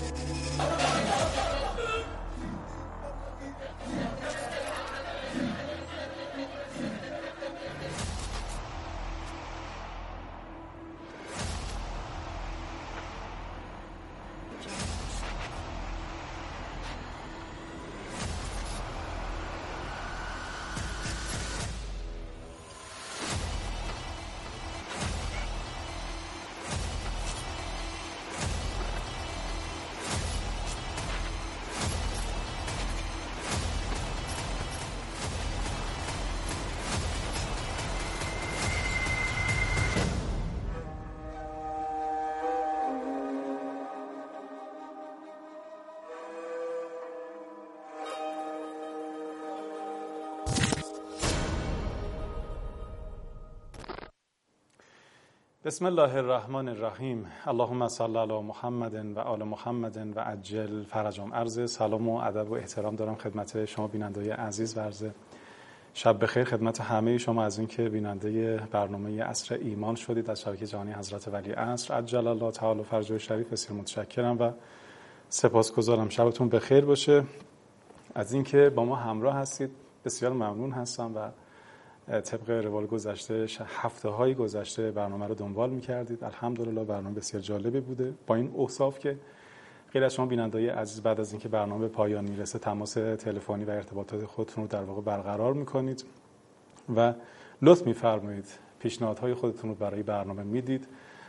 بسم الله الرحمن الرحیم. اللهم صل علی محمد و آل محمد و عجل فرجهم. عرض سلام و ادب و احترام دارم خدمت شما بیننده‌های عزیز و عرض شب بخیر خدمت همه شما از اینکه بیننده برنامه عصر ایمان شدید از شبکه جهانی حضرت ولی عصر عجل الله تعالی فرجه شریف. بسیار متشکرم و سپاسگزارم. شبتون بخیر باشه از اینکه با ما همراه هستید. بسیار ممنون هستم و طبق روال گذشته هفته‌های گذشته برنامه رو دنبال می‌کردید. الحمدلله برنامه بسیار جالبی بوده. با این اوصاف که غیر از شما بیننده‌های عزیز بعد از اینکه برنامه به پایان میرسه تماس تلفنی و ارتباطات خودتون رو در واقع برقرار می‌کنید و لطف می‌فرمایید پیشنهادهای خودتون رو برای برنامه میدید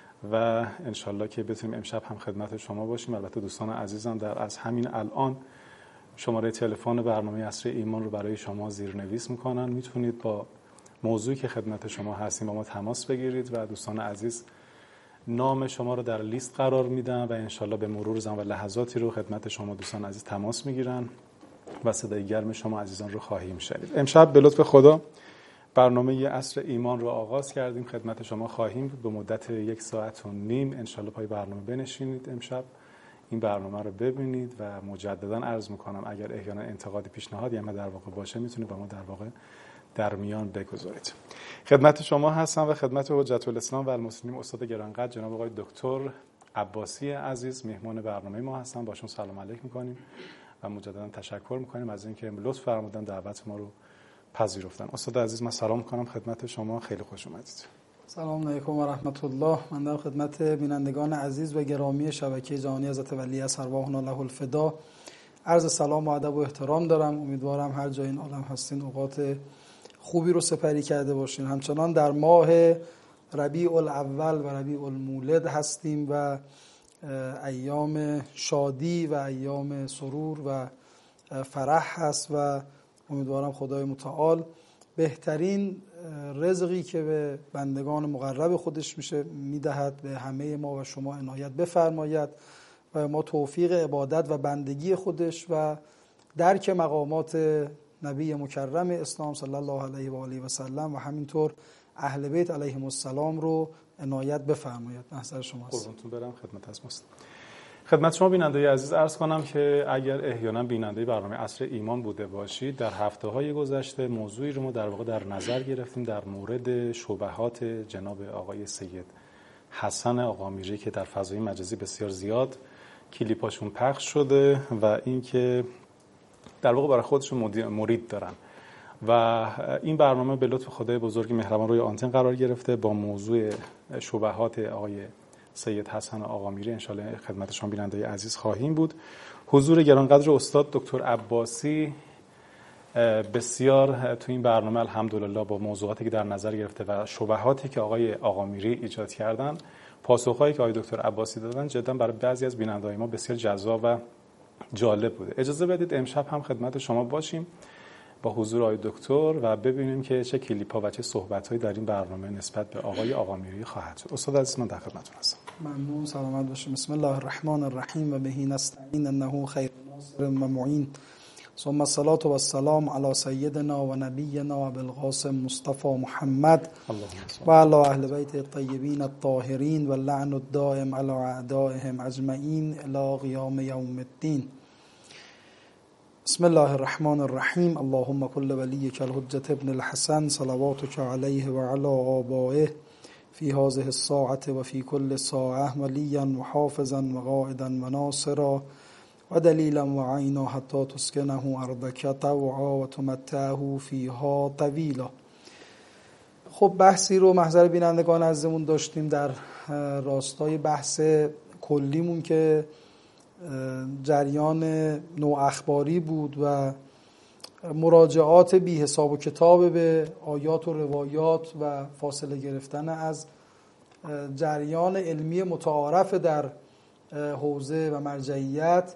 و انشالله که بتونیم امشب هم خدمت شما باشیم. البته دوستان عزیزم در از همین الان شماره تلفن برنامه عصر ایمان رو برای شما زیرنویس می‌کنن. میتونید با موضوعی که خدمت شما هستیم با ما تماس بگیرید و دوستان عزیز نام شما رو در لیست قرار میدن و انشالله به مرور زمان و لحظاتی رو خدمت شما دوستان عزیز تماس میگیرن و صدای گرم شما عزیزان رو خواهیم شنید. امشب به لطف خدا برنامه عصر ایمان رو آغاز کردیم. خدمت شما خواهیم بود به مدت 1 ساعت و نیم. انشالله پای برنامه بنشینید امشب این برنامه رو ببینید و مجددا عرض میکنم اگر احیانا انتقادی پیشنهادی هم در واقع باشه میتونید با ما در واقع در میان بگذارید. خدمت شما هستم و خدمت حجت الاسلام و المسلمین استاد گرانقدر جناب آقای دکتر عباسی عزیز مهمان برنامه ما هستن. باشون سلام علیک میکنیم و مجددا تشکر میکنیم از اینکه لطف فرمودن دعوت ما رو پذیرفتن. استاد عزیز من سلام میکنم خدمت شما. خیلی خوش اومدید. سلام علیکم و رحمت الله. من در خدمت بینندگان عزیز و گرامی شبکه جهانی حضرت ولی عصر ارواحنا له الفدا عرض سلام و ادب و احترام دارم. امیدوارم هر جای این عالم هستین اوقات خوبی رو سپری کرده باشین. همچنان در ماه ربیع الاول و ربیع المولد هستیم و ایام شادی و ایام سرور و فرح هست و امیدوارم خدای متعال بهترین رزقی که به بندگان مقرب خودش میدهد به همه ما و شما عنایت بفرماید و ما توفیق عبادت و بندگی خودش و درک مقامات نبی مکرم اسلام صلی الله علیه و آله و سلم و همینطور اهل بیت علیهم السلام رو عنایت بفرماید. محضر شماست. قربونتون برم. خدمت هست. خدمت شما بیننده‌های عزیز عرض کنم که اگر احیانا بیننده برنامه عصر ایمان بوده باشید در هفته‌های گذشته موضوعی رو ما در واقع در نظر گرفتیم در مورد شبهات جناب آقای سید حسن آقامیری که در فضای مجازی بسیار زیاد کلیپاشون پخش شده و اینکه در واقع برای خودشون مرید دارن و این برنامه به لطف خدای بزرگ مهربان روی آنتن قرار گرفته با موضوع شبهات آقای سید حسن آقامیری. انشالله خدمت شما بیننده‌های عزیز خواهیم بود. حضور گرانقدر استاد دکتر عباسی بسیار تو این برنامه الحمدلله با موضوعاتی که در نظر گرفته و شبهاتی که آقای آقامیری ایجاد کردن پاسخهایی که آقای دکتر عباسی دادن جدا برای بعضی از بیننده‌های ما بسیار جذاب و جالب بوده. اجازه بدید امشب هم خدمت شما باشیم با حضور آقای دکتر و ببینیم که چه کلیپ‌ها و چه صحبت‌هایی در این برنامه نسبت به آقای آقامیری خواهد شد. استاد عزیز من در خدمتتون هستم. ممنون. سلامت باشید. بسم الله الرحمن الرحیم و بهی نستعین انه خیر ناصر و معین. ثم الصلاة و السلام علی سیدنا و نبینا و بالقاسم مصطفی محمد و علی اهل بیت الطیبین الطاهرین و اللعن الدائم علی اعدائهم اجمعین الی قیام یوم الدین. بسم الله الرحمن الرحیم. اللهم كل ولیک الحجة ابن الحسن صلواتك علیه و علی آبائه فی هذه الساعة و فی کل ساعة ولیا و حافظا و قائدا و ناصرا و دلیلا و عینا حتی تسکنه ارضک طوعا و تمتعه فیها طویلا. خب بحثی رو محضر بینندگان عزیزمون داشتیم در راستای بحث کلیمون که جریان نوع اخباری بود و مراجعات بی حساب و کتاب به آیات و روایات و فاصله گرفتن از جریان علمی متعارف در حوزه و مرجعیت،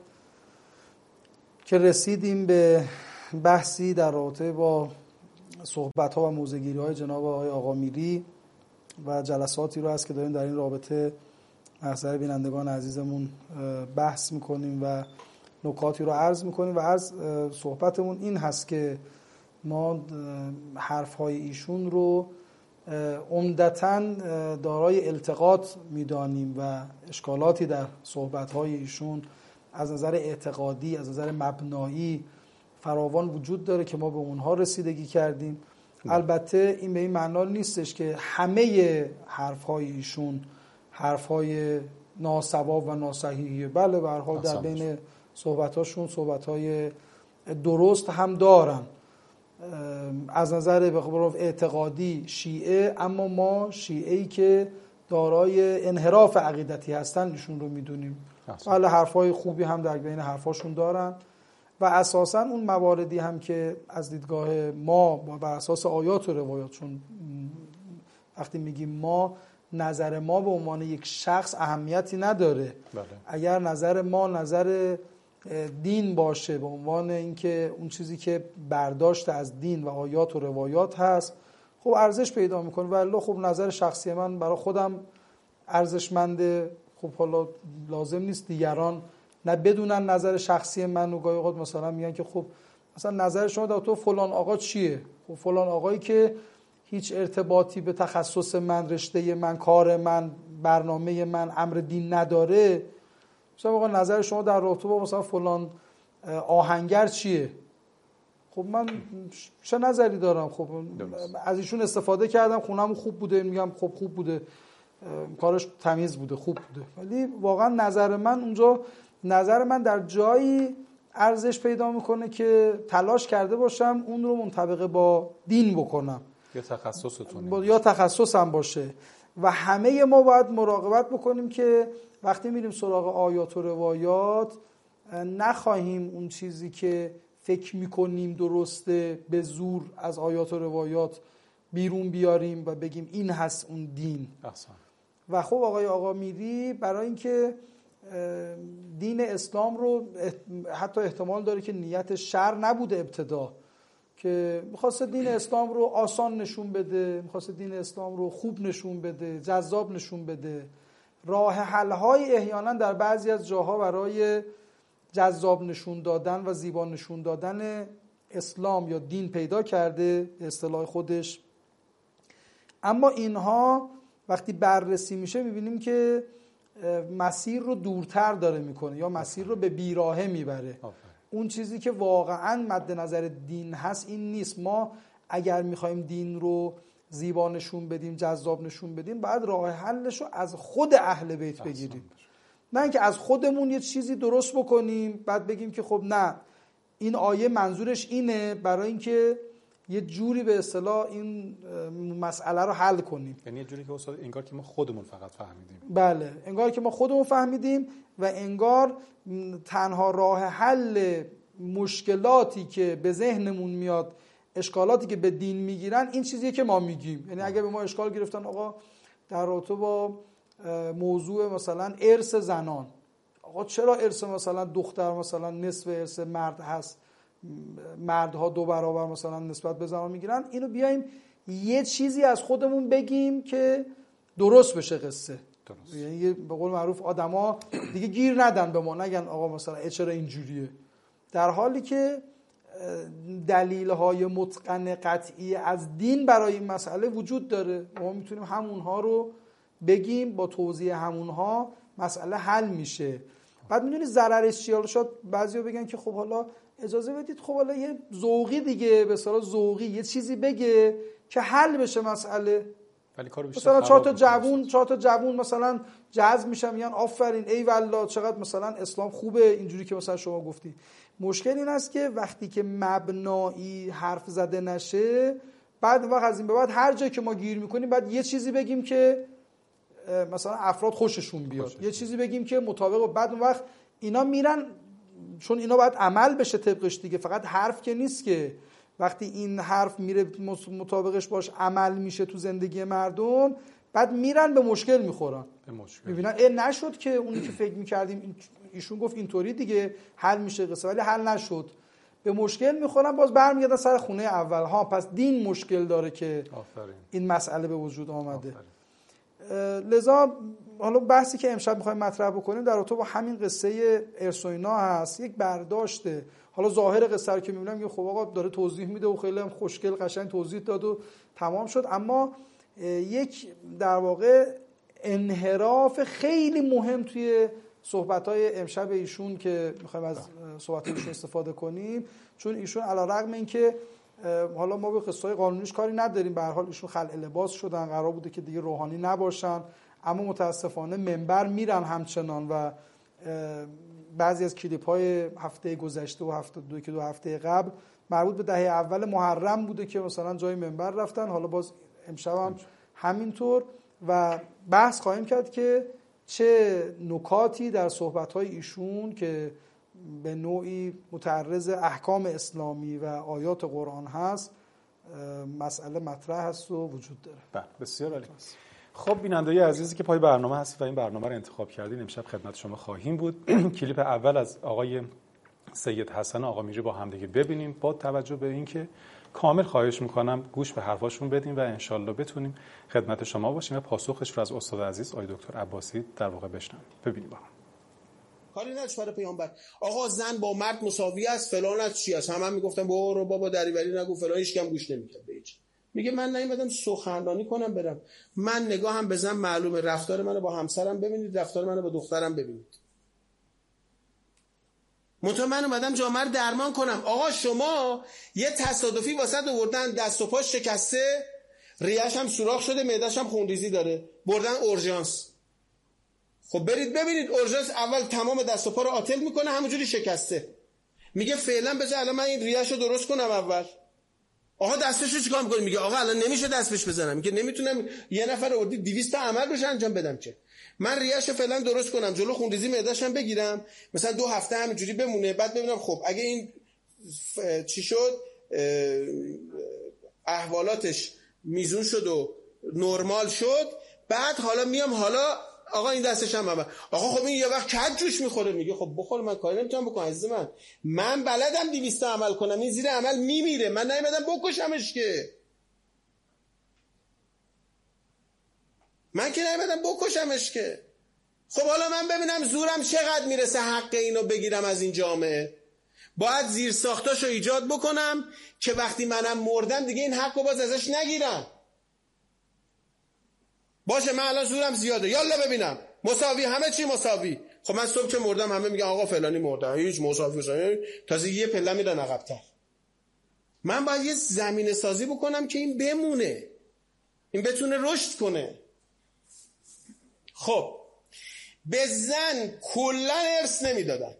که رسیدیم به بحثی در رابطه با صحبت‌ها و موضع‌گیری‌های جناب آقای آقامیری و جلساتی رو هست که داریم در این رابطه محضر بینندگان عزیزمون بحث می‌کنیم و نکاتی رو عرض می‌کنیم و از صحبتمون این هست که ما حرف‌های ایشون رو عمدتاً دارای التقاط می‌دانیم و اشکالاتی در صحبت‌های ایشون از نظر اعتقادی، از نظر مبنایی فراوان وجود داره که ما به اونها رسیدگی کردیم. البته این به این معنا نیستش که همه حرف‌های ایشون حرف‌های ناصواب و ناصحیحه. بله به هر حال در بین صحبت‌هاشون صحبت‌های درست هم دارن از نظر به قول اعتقادی شیعه، اما ما شیعه‌ای که دارای انحراف عقیدتی هستن ایشون رو میدونیم. بله حرفای خوبی هم در بین حرفاشون دارن و اساساً اون مواردی هم که از دیدگاه ما بر اساس آیات و روایات، چون وقتی میگیم ما، نظر ما به عنوان یک شخص اهمیتی نداره. بله. اگر نظر ما نظر دین باشه به عنوان اینکه اون چیزی که برداشت از دین و آیات و روایات هست، خب ارزش پیدا میکنه. ولی خب نظر شخصی من برای خودم ارزشمنده، خب حالا لازم نیست دیگران نه بدونن نظر شخصی من و گاهی اوقات مثلا میگن که خب مثلا نظر شما در تو فلان آقا چیه؟ خب فلان آقایی که هیچ ارتباطی به تخصص من، رشته من، کار من، برنامه من، امر دین نداره، مثلا آقا نظر شما در رابطه با مثلا فلان آهنگر چیه؟ خب من چه نظری دارم؟ خب از ایشون استفاده کردم، خونم خوب بوده، میگم خب خوب بوده، کارش تمیز بوده، خوب بوده. ولی واقعا نظر من اونجا، نظر من در جایی ارزش پیدا میکنه که تلاش کرده باشم اون رو منطبق با دین بکنم یا تخصصتون یا تخصصم باشه. و همه ما باید مراقبت بکنیم که وقتی میریم سراغ آیات و روایات نخواهیم اون چیزی که فکر میکنیم درسته به زور از آیات و روایات بیرون بیاریم و بگیم این هست اون دین. احسن. و خب آقای آقامیری برای اینکه دین اسلام رو حتی احتمال داره که نیت شر نبوده ابتدا، که میخواسته دین اسلام رو آسان نشون بده، میخواسته دین اسلام رو خوب نشون بده، جذاب نشون بده، راه حل‌های احیانا در بعضی از جاها برای جذاب نشون دادن و زیبا نشون دادن اسلام یا دین پیدا کرده به اصطلاح خودش. اما اینها وقتی بررسی میشه میبینیم که مسیر رو دورتر داره میکنه یا مسیر رو به بیراهه میبره. اون چیزی که واقعا مد نظر دین هست این نیست. ما اگر میخوایم دین رو زیبا نشون بدیم، جذاب نشون بدیم، باید راه حلش رو از خود اهل بیت بگیریم، نه اینکه از خودمون یه چیزی درست بکنیم بعد بگیم که خب نه این آیه منظورش اینه، برای اینکه یه جوری به اصطلاح این مسئله رو حل کنیم. یعنی یه جوری که استاد انگار که ما خودمون فقط فهمیدیم. بله، انگار که ما خودمون فهمیدیم و انگار تنها راه حل مشکلاتی که به ذهنمون میاد، اشکالاتی که به دین میگیرن، این چیزیه که ما میگیم. یعنی اگه به ما اشکال گرفتن آقا در رابطه با موضوع مثلا ارث زنان، آقا چرا ارث مثلا دختر مثلا نصف ارث مرد هست، مردها 2 برابر مثلا نسبت به زنان میگیرن، اینو بیایم یه چیزی از خودمون بگیم که درست بشه قصه. درست. یعنی به قول معروف آدما دیگه گیر ندن به ما، نگن آقا مثلا چرا اینجوریه، در حالی که دلیل‌های متقن قطعی از دین برای این مسئله وجود داره. ما میتونیم همونها رو بگیم، با توضیح همونها مسئله حل میشه. بعد میدونی ضررش چیه؟ حالا شاید بعضیا بگن که خب حالا اجازه بدید خب حالا یه ذوقی دیگه، به اصطلاح ذوقی یه چیزی بگه که حل بشه مسئله. ولی کارو بیشتر مثلا چهار تا جوون مثلا جذب میشن میگن آفرین ای والله چقدر مثلا اسلام خوبه، اینجوری که مثلا شما گفتی. مشکل این است که وقتی که مبنایی حرف زده نشه، بعد وقت از این به بعد هر جایی که ما گیر میکنیم بعد یه چیزی بگیم که مثلا افراد خوششون بیاد، یه چیزی بگیم که مطابق، بعد اون وقت اینا میرن، چون اینا باید عمل بشه طبقش دیگه، فقط حرف که نیست که. وقتی این حرف میره مطابقش باش عمل میشه تو زندگی مردم، بعد میرن به مشکل میخورن، میبینن نشد که اونی که فکر میکردیم ایشون گفت اینطوری دیگه حل میشه قصه، ولی حل نشد، به مشکل میخورن، باز برمیگردن سر خونه اول. ها پس دین مشکل داره که این مسئله به وجود آمده. لذا حالا بحثی که امشب میخوایم مطرح بکنیم در رابطه با همین قصه ارث و اینا هست. یک برداشته، حالا ظاهر قصه رو که میبینم که خب آقا داره توضیح میده و خیلی هم خوشگل قشنگ توضیح داد و تمام شد، اما یک در واقع انحراف خیلی مهم توی صحبت‌های امشب ایشون که میخوایم از صحبت‌های ایشون استفاده کنیم، چون ایشون علی‌رغم اینکه حالا ما به قصه‌های قانونیش کاری نداریم، به هر حال ایشون خلع لباس شدن، قرار بوده که دیگه روحانی نباشن، اما متاسفانه منبر میرن همچنان و بعضی از کلیپ‌های هفته گذشته و هفته دو هفته قبل مربوط به دهه اول محرم بوده که مثلا جای منبر رفتن، حالا باز امشب هم همینطور، و بحث خواهیم کرد که چه نکاتی در صحبت‌های ایشون که به نوعی متعرض احکام اسلامی و آیات قرآن هست مسئله مطرح هست و وجود داره. بله بسیار عالی. خب بیننده‌ی عزیزی که پای برنامه هستید و این برنامه رو انتخاب کردین، امشب خدمت شما خواهیم بود. کلیپ اول از آقای سید حسن آقا میری با هم دیگه ببینیم، با توجه به اینکه کامل خواهش میکنم گوش به حرفاشون بدیم و انشالله بتونیم خدمت شما باشیم و پاسخش رو از استاد عزیز آقای دکتر عباسی در واقع بشنویم. ببینیم با هم. کاری نداشت برای پیامبر آقا زن با مرد مساوی است، فلان است، چی است، هم میگفتن برو بابا دریوری نگو فلان، هیچ کم گوش نمیکرد به هیچ. میگه من نیومدم سخنرانی کنم برم، من نگاهم به زن معلومه، رفتار منو با همسرم ببینید، رفتار منو با دخترم ببینید. من اومدم جامعه رو درمان کنم. آقا شما یه تصادفی واسط آوردن، دست و پاش شکسته، ریه‌اش هم سوراخ شده، معده‌اش هم خونریزی داره، بردن اورژانس. خب برید ببینید اورژانس اول تمام دست و پا رو آتل میکنه، همونجوری شکسته. میگه فعلا بذار الان من این ریه‌شو درست کنم اول. آقا دستشو چیکار میکنی؟ میگه آقا الان نمیشه دست بهش بزنم. میگه نمیتونم، یه نفر آوردی 200 تا عمل روش انجام بدم که من ریه‌شو فعلا درست کنم، جلو خونریزی معده‌اش هم بگیرم، مثلا 2 هفته همینجوری بمونه، بعد ببینم خب اگه این چی شد، احوالاتش میزون شد و نرمال شد، بعد حالا میام حالا آقا این دستش هم آقا خب این یه وقت کج جوش میخوره. میگه خب بخور، من کاری نمیتونم بکنم عزیز من بلدم 200 عمل کنم، این زیر عمل میمیره، من نمیدم بکشمش که، من که نمیدم بکشمش که. خب حالا من ببینم زورم چقدر میرسه حق اینو بگیرم از این جامعه. باید زیر ساختاشو ایجاد بکنم که وقتی منم مردم دیگه این حقو باز ازش نگیرم. باشه من الان زورم زیاده، یالا ببینم مساوی، همه چی مساوی. خب من صبح که مردم همه میگن آقا فلانی مرده، هیچ مساوی، تازه یه پله میرن عقب‌تر. من باید یه زمینه سازی بکنم که این بمونه، این بتونه رشد کنه. خب به زن کلا ارث نمیدادن.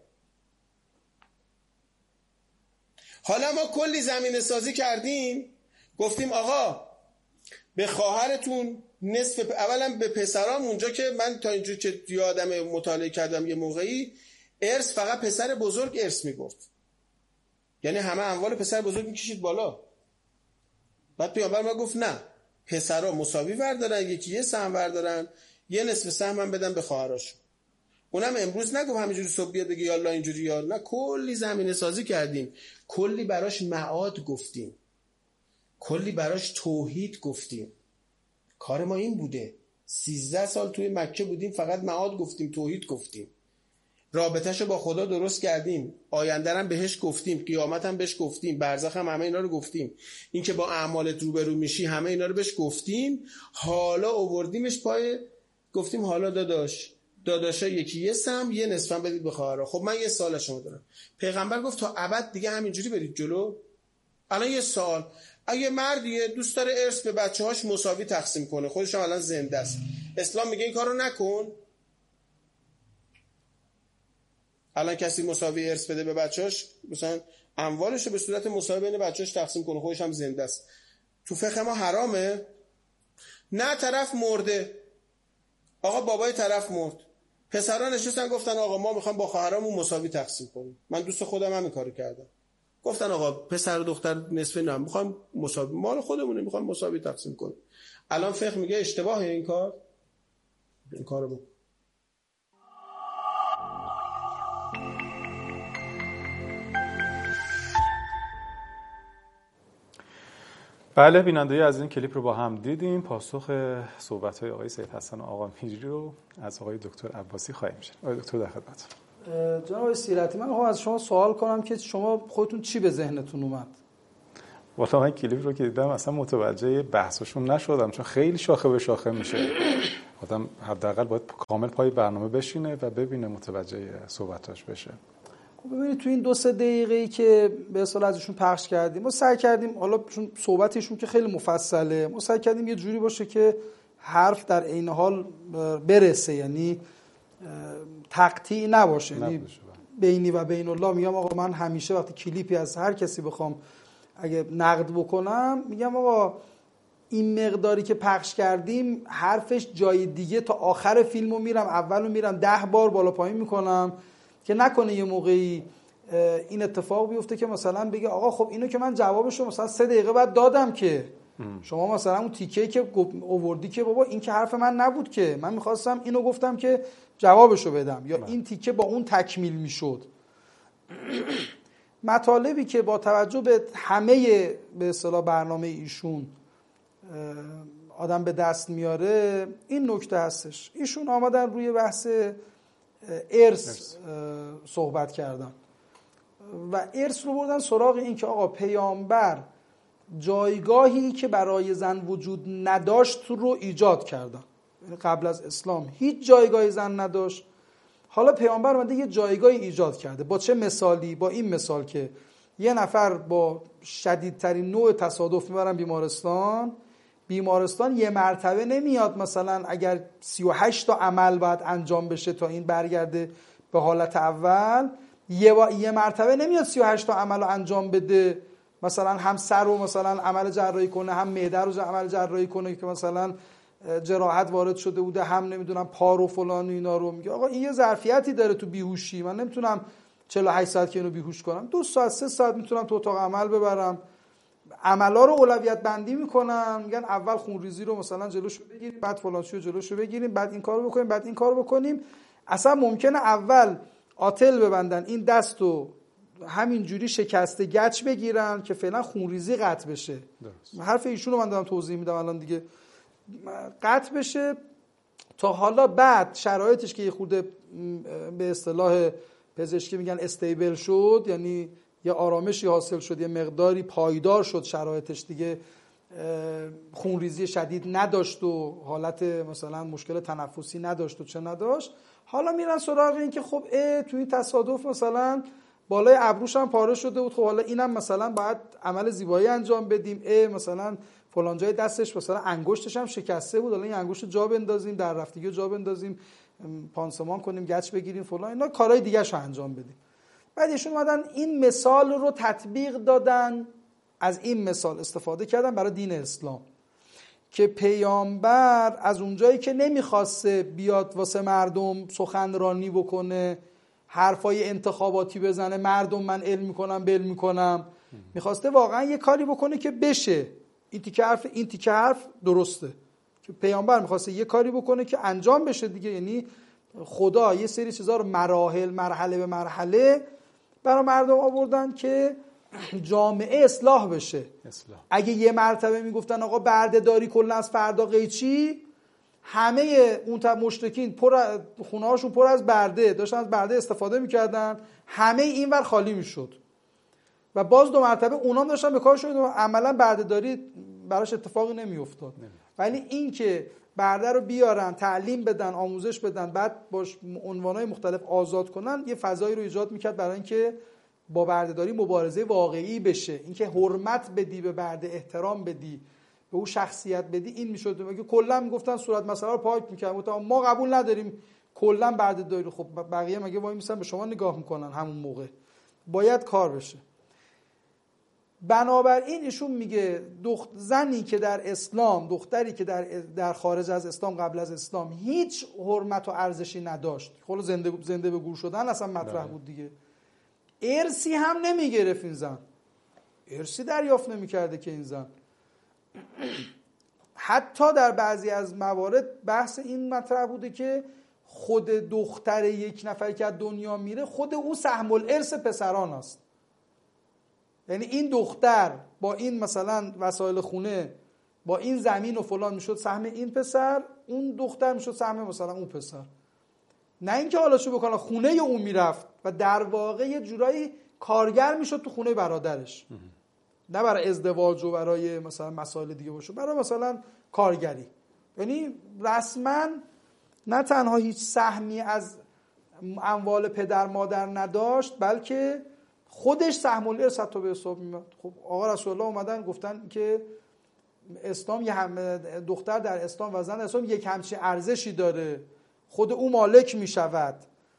حالا ما کلی زمینه سازی کردیم، گفتیم آقا به خواهرتون نصف، اولا به پسرام، اونجا که من تا اینجا که یادم مطالعه کردم یه موقعی ارث فقط پسر بزرگ ارث میگفت، یعنی همه اموال پسر بزرگ میکشید بالا. بعد پیامبر ما گفت نه، پسرا مساوی بردارن، یکی یه سهم بردارن، یه نصف سهم هم بدن به خواهراشون. اونم امروز نگفت همینجوری صبح بیاد بگه یالا اینجوری یا نه، کلی زمینه سازی کردیم، کلی براش معاد گفتیم، کلی براش توحید گفتیم. کار ما این بوده، 13 سال توی مکه بودیم، فقط معاد گفتیم، توحید گفتیم، رابطه‌شو با خدا درست کردیم، آینده هم بهش گفتیم، قیامت هم بهش گفتیم، برزخ هم همه اینا رو گفتیم، این که با اعمالت روبرو میشی همه اینا رو بهش گفتیم. حالا آوردیمش پای، گفتیم حالا داداشا یکی یه سهم، یه نصفم بدید به خواهرها. خب من یه سوال شما دارم، پیغمبر گفت تا ابد دیگه همینجوری برید جلو؟ الان یه سوال، اگه مردیه دوست داره ارث به بچه‌هاش مساوی تقسیم کنه، خودش هم الان زنده است، اسلام میگه این کارو نکن؟ الان کسی مساوی ارث بده به بچه‌هاش، مثلا اموالش رو به صورت مساوی بین بچه‌هاش تقسیم کنه، خودش هم زنده است، تو فقه ما حرامه؟ نه، طرف مرده، آقا بابای طرف مرد، پسران نشستن گفتن آقا ما میخوام با خواهرامون مساوی تقسیم کنیم. من دوست خودم همین کارو کردم، گفتن آقا پسر و دختر نصف نه، میخوام مساوی، مال خودمونه میخوام مساوی تقسیم کنیم. الان فقه میگه اشتباهه این کار، این کارو بکن. بله بینندگان از این کلیپ رو با هم دیدیم. پاسخ صحبت‌های آقای سید حسن و آقا میری رو از آقای دکتر عباسی خواهیم شنید. آقای دکتر در خدمت. جناب سیرتی، من می‌خوام از شما سوال کنم که شما خودتون چی به ذهنتون اومد؟ والا من کلیپ رو که دیدم اصلا متوجه بحثشون نشدم، چون خیلی شاخه به شاخه میشه. آدم حداقل باید کامل پای برنامه بشینه و ببینه، متوجه صحبتاش بشه. ببینید تو این 2-3 دقیقه‌ای که به اصطلاح ازشون پخش کردیم، ما سعی کردیم، حالا چون صحبتشون که خیلی مفصله، ما سعی کردیم یه جوری باشه که حرف در عین حال برسه، یعنی تقطیع نباشه، یعنی بینی و بین الله. میگم آقا من همیشه وقتی کلیپی از هر کسی بخوام اگه نقد بکنم، میگم آقا این مقداری که پخش کردیم حرفش جای دیگه، تا آخر فیلمو میرم اولو میرم 10 بار بالا پایین میکنم که نکنه یه موقعی این اتفاق بیفته که مثلا بگه آقا خب اینو که من جوابشو مثلا 3 دقیقه بعد دادم که شما مثلا اون تیکه‌ای که آوردی که بابا این که حرف من نبود، که من میخواستم اینو گفتم که جوابشو بدم، یا این تیکه با اون تکمیل میشد. مطالبی که با توجه به همه به اصطلاح برنامه ایشون آدم به دست میاره این نکته هستش. ایشون آمدن روی بحث ارث صحبت کردن و ارث رو بردن سراغ این که آقا پیامبر جایگاهی که برای زن وجود نداشت رو ایجاد کردن. قبل از اسلام هیچ جایگاهی زن نداشت، حالا پیامبر اومده یه جایگاهی ایجاد کرده. با چه مثالی؟ با این مثال که یه نفر با شدیدترین نوع تصادف میبرن بیمارستان یه مرتبه نمیاد، مثلا اگر 38 تا عمل باید انجام بشه تا این برگرده به حالت اول، یه مرتبه نمیاد 38 تا عمل رو انجام بده، مثلا هم سر رو مثلا عمل جراحی کنه، هم معده رو عمل جراحی کنه که مثلا جراحت وارد شده بوده، هم نمیدونم پا رو فلان اینا رو. میگه آقا این یه ظرفیتی داره تو بیهوشی، من نمیتونم 48 ساعت که اینو بیهوش کنم، 2 ساعت 3 ساعت میتونم تو اتاق عمل ببرم. عملا رو اولویت بندی میکنن، میگن اول خونریزی رو مثلا جلوشو بگیریم، بعد فلان چیزو جلوشو بگیریم، بعد این کارو بکنیم، بعد این کارو بکنیم. اصلا ممکنه اول آتل ببندن، این دستو همینجوری شکسته گچ بگیرن که فعلا خونریزی قطع بشه. حرف ایشون رو من دارم توضیح میدم الان دیگه، قطع بشه تا حالا بعد شرایطش که یه خورده به اصطلاح پزشکی میگن استیبل شد، یعنی یه آرامشی حاصل شد، یه مقداری پایدار شد شرایطش، دیگه خونریزی شدید نداشت و حالت مثلا مشکل تنفسی نداشت و چه نداشت، حالا میرن سراغ این که خب تو این تصادف مثلا بالای ابروش هم پاره شده بود، خب حالا اینم مثلا باید عمل زیبایی انجام بدیم، مثلا فلان جای دستش مثلا انگشتش هم شکسته بود، حالا این انگشت جا بندازیم، در رفتگی جا بندازیم، پانسمان کنیم، گچ بگیریم، فلان اینا کارهای دیگه‌شو انجام بدیم. بعد ایشون اومدن این مثال رو تطبیق دادن، از این مثال استفاده کردن برای دین اسلام که پیامبر از اونجایی که نمیخواسته بیاد واسه مردم سخنرانی بکنه، حرفای انتخاباتی بزنه، مردم من علم میکنم بل میکنم، میخواسته واقعا یه کاری بکنه که بشه. این تیکه حرف درسته که پیامبر میخواسته یه کاری بکنه که انجام بشه دیگه، یعنی خدا یه سری چیزا رو مرحله به مرحله برای مردم آوردن که جامعه اصلاح بشه. اگه یه مرتبه میگفتن آقا برده داری کلا از فردا قیچی، همه اون مشرکین خونه هاشون پر از برده داشتن، از برده استفاده میکردن، همه اینور خالی میشد و باز 2 مرتبه اونام داشتن به کارشون، عملا برده داری براش اتفاقی نمیافتاد. ولی این که برده رو بیارن، تعلیم بدن، آموزش بدن، بعد باش عنوانهای مختلف آزاد کنن، یه فضایی رو ایجاد میکرد برای اینکه با بردهداری مبارزه واقعی بشه، اینکه حرمت بدی به برده، احترام بدی به اون شخصیت بدی، این میشد. میگه کلا میگفتن صورت مسئله رو پاک میکردن، ما قبول نداریم کلا بردهداری. خب بقیه مگه وای میسن به شما نگاه میکنن؟ همون موقع باید کار بشه. بنابراین ایشون میگه زنی که در اسلام، دختری که در خارج از اسلام، قبل از اسلام هیچ حرمت و ارزشی نداشت، خب زنده به گور شدن اصلا مطرح بود دیگه، ارثی هم نمیگرفت، این زن ارثی دریافت نمیکرده که این زن. حتی در بعضی از موارد بحث این مطرح بوده که خود دختر یک نفری که از دنیا میره، خود او سهم الارث پسران است. یعنی این دختر با این مثلا وسایل خونه، با این زمین و فلان میشد سهم این پسر، اون دختر میشد سهم مثلا اون پسر. نه اینکه حالا شو بکنه خونه اون میرفت و در واقع یه جورایی کارگر میشد تو خونه برادرش، نه برای ازدواج و برای مثلا مسائل دیگه باشه، برای مثلا کارگری. یعنی رسما نه تنها هیچ سهمی از اموال پدر مادر نداشت، بلکه خودش سهم الارث حتی به حساب میاد. خب آقا رسول الله اومدن گفتن که اسلام دختر در اسلام و زن در اسلام یک همچین ارزشی داره، خود او مالک میشود،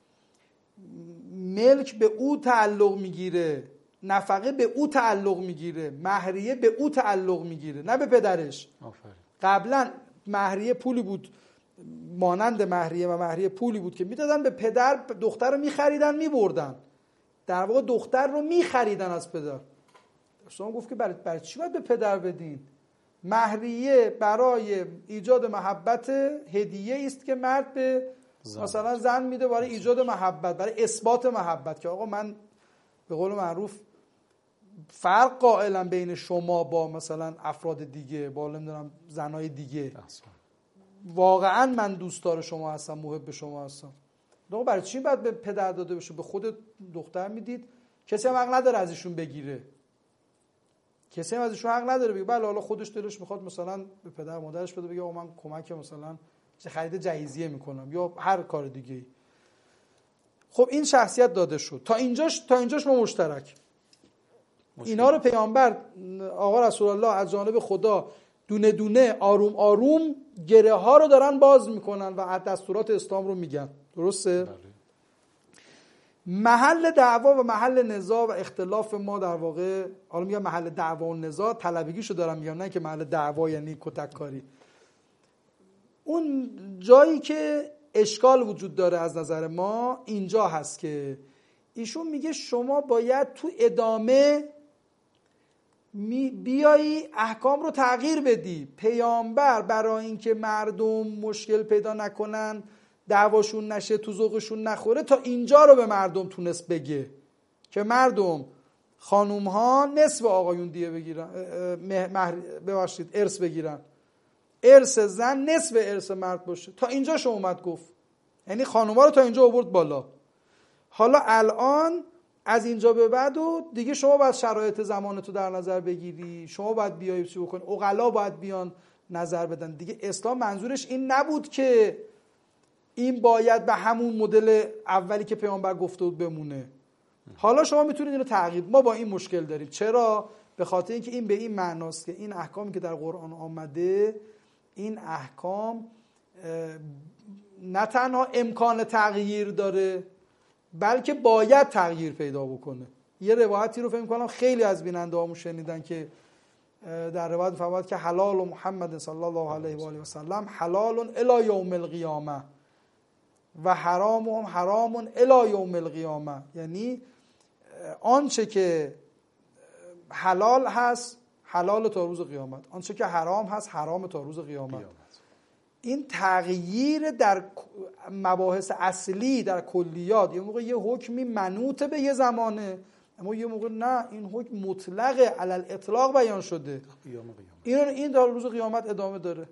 ملک به او تعلق میگیره، نفقه به او تعلق میگیره، مهریه به او تعلق میگیره، نه به پدرش. قبلا مهریه پولی بود، مانند مهریه و مهریه پولی بود که میدادن به پدر، دختر رو میخریدن میبردن، در واقع دختر رو میخریدن از پدر. شما گفت که برای چی باید به پدر بدین؟ مهریه برای ایجاد محبت، هدیه است که مرد به مثلا زن میده برای ایجاد محبت، برای اثبات محبت، که آقا من به قول معروف فرق قائلم بین شما با مثلا افراد دیگه، با نمیدونم زنای دیگه، واقعا من دوستدار شما هستم، محب شما هستم. آقا برای چی باید به پدر داده بشه؟ به خود دختر میدید. کسی هم حق نداره از ایشون بگیره، کسی هم از ایشون حق نداره بگه بله حالا خودش دلش میخواد مثلا به پدر مادرش بده، بگه آقا من کمک مثلا خرید جهیزیه میکنم یا هر کار دیگه. خب این شخصیت داده شد. تا اینجاش ما مشترک. اینا رو پیامبر آقا رسول الله از جانب خدا دونه دونه آروم آروم گره ها رو دارن باز میکنن و دستورات اسلام رو میگن. درسته؟ بله. محل دعوا و محل نزاع و اختلاف ما در واقع، حالا میگم محل دعوا و نزاع، طلبگیشو دارم میگم، نه که محل دعوا یعنی کتک کاری. اون جایی که اشکال وجود داره از نظر ما اینجا هست که ایشون میگه شما باید تو ادامه بیایی احکام رو تغییر بدی. پیامبر برای اینکه مردم مشکل پیدا نکنن، دعواشون نشه، تو ذوقشون نخوره، تا اینجا رو به مردم تونست بگه که مردم، خانوم ها نصف آقایون دیه بگیرن، ارث بگیرن، ارث زن نصف ارث مرد باشه. تا اینجا شما اومد گفت، یعنی خانوم ها رو تا اینجا آورد بالا. حالا الان از اینجا به بعد و دیگه شما باید شرایط زمانتو در نظر بگیری، شما باید بیایی چی بکنی، عقلا باید بیان نظر بدن دیگه. اسلام منظورش این نبود که این باید به همون مدل اولی که پیامبر گفته بود بمونه. حالا شما میتونید اینو تغییر. ما با این مشکل داریم. چرا؟ به خاطر اینکه این به این معناست که این احکامی که در قرآن آمده، این احکام نه تنها امکان تغییر داره، بلکه باید تغییر پیدا بکنه. یه روایتی رو فهم کنم خیلی از بیننده هامون شنیدن که در روایت فرمود که حلال محمد صلی الله علیه و آله و سلم حلال الی یوم القیامه و حرام حرام الی یوم القیامه. یعنی آنچه که حلال هست حلال تا روز قیامت، آنچه که حرام هست حرام تا روز قیامت. این تغییر در مباحث اصلی، در کلیات، یه موقع یه حکمی منوط به یه زمانه، اما یه موقع نه، این حکم مطلق علی الاطلاق بیان شده، این تا روز قیامت ادامه داره.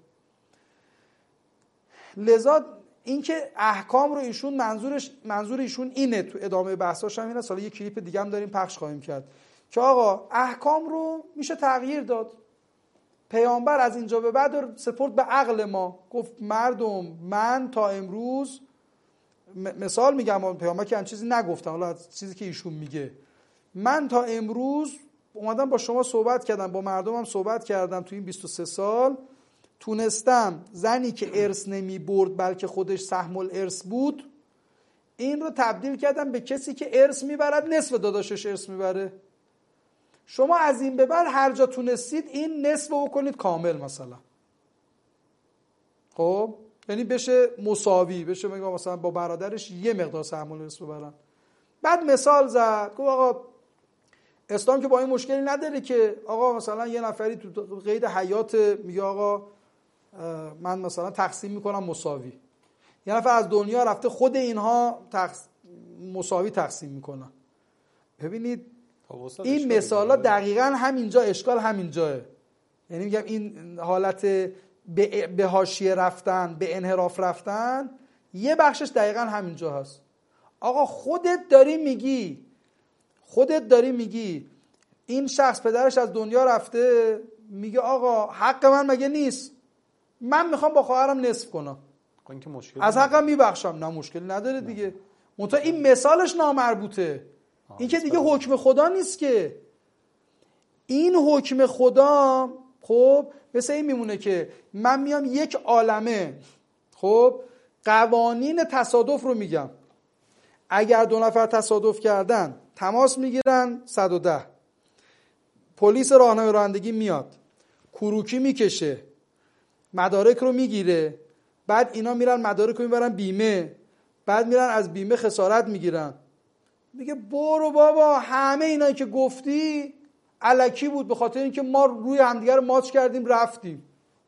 لذا اینکه احکام رو ایشون منظور ایشون اینه، تو ادامه بحثاش هم اینه. حالا یه کلیپ دیگه هم داریم پخش خواهیم کرد که آقا احکام رو میشه تغییر داد. پیامبر از اینجا به بعد سپرد به عقل ما، گفت مردم من تا امروز، مثال میگم، پیامبر که هم چیزی نگفتم، حالا چیزی که ایشون میگه، من تا امروز اومدم با شما صحبت کردم، با مردمم صحبت کردم، تو این 23 سال تونستم زنی که ارث نمی برد بلکه خودش سهم الارث بود، این رو تبدیل کردم به کسی که ارث میبرد نصف داداشش ارث میبره. شما از این به بعد هر جا تونستید این نصف رو بکنید کامل مثلا، خب یعنی بشه مساوی، بشه مثلا با برادرش یه مقدار سهم الارث ببرن. بعد مثال زد، گفت آقا اسلام که با این مشکلی نداره که آقا مثلا یه نفری تو قید حیات میگه آقا من مثلا تقسیم میکنم مساوی، یه نفر از دنیا رفته خود اینها مساوی تقسیم میکنن. ببینید این مثالا دقیقاً همینجا اشکال همینجاه. یعنی میگم این حالت به حاشیه رفتن، به انحراف رفتن، یه بخشش دقیقاً همینجا هست. آقا خودت داری میگی این شخص پدرش از دنیا رفته، میگه آقا حق من مگه نیست، من میخوام با خواهرم نصف کنم، از حقم میبخشم. نه مشکل نداره دیگه، منتها این مثالش نامربوطه. این که دیگه حکم خدا نیست که. این حکم خدا خب مثل این میمونه که من میام یک عالمه خب قوانین تصادف رو میگم، اگر 2 نفر تصادف کردن تماس میگیرن 110، پلیس راهنمای رانندگی میاد کروکی میکشه مدارک رو میگیره، بعد اینا میرن مدارک رو میبرن بیمه، بعد میرن از بیمه خسارت میگیرن، میگه برو بابا همه اینایی که گفتی الکی بود، به خاطر اینکه ما روی همدیگه رو ماچ کردیم رفتیم.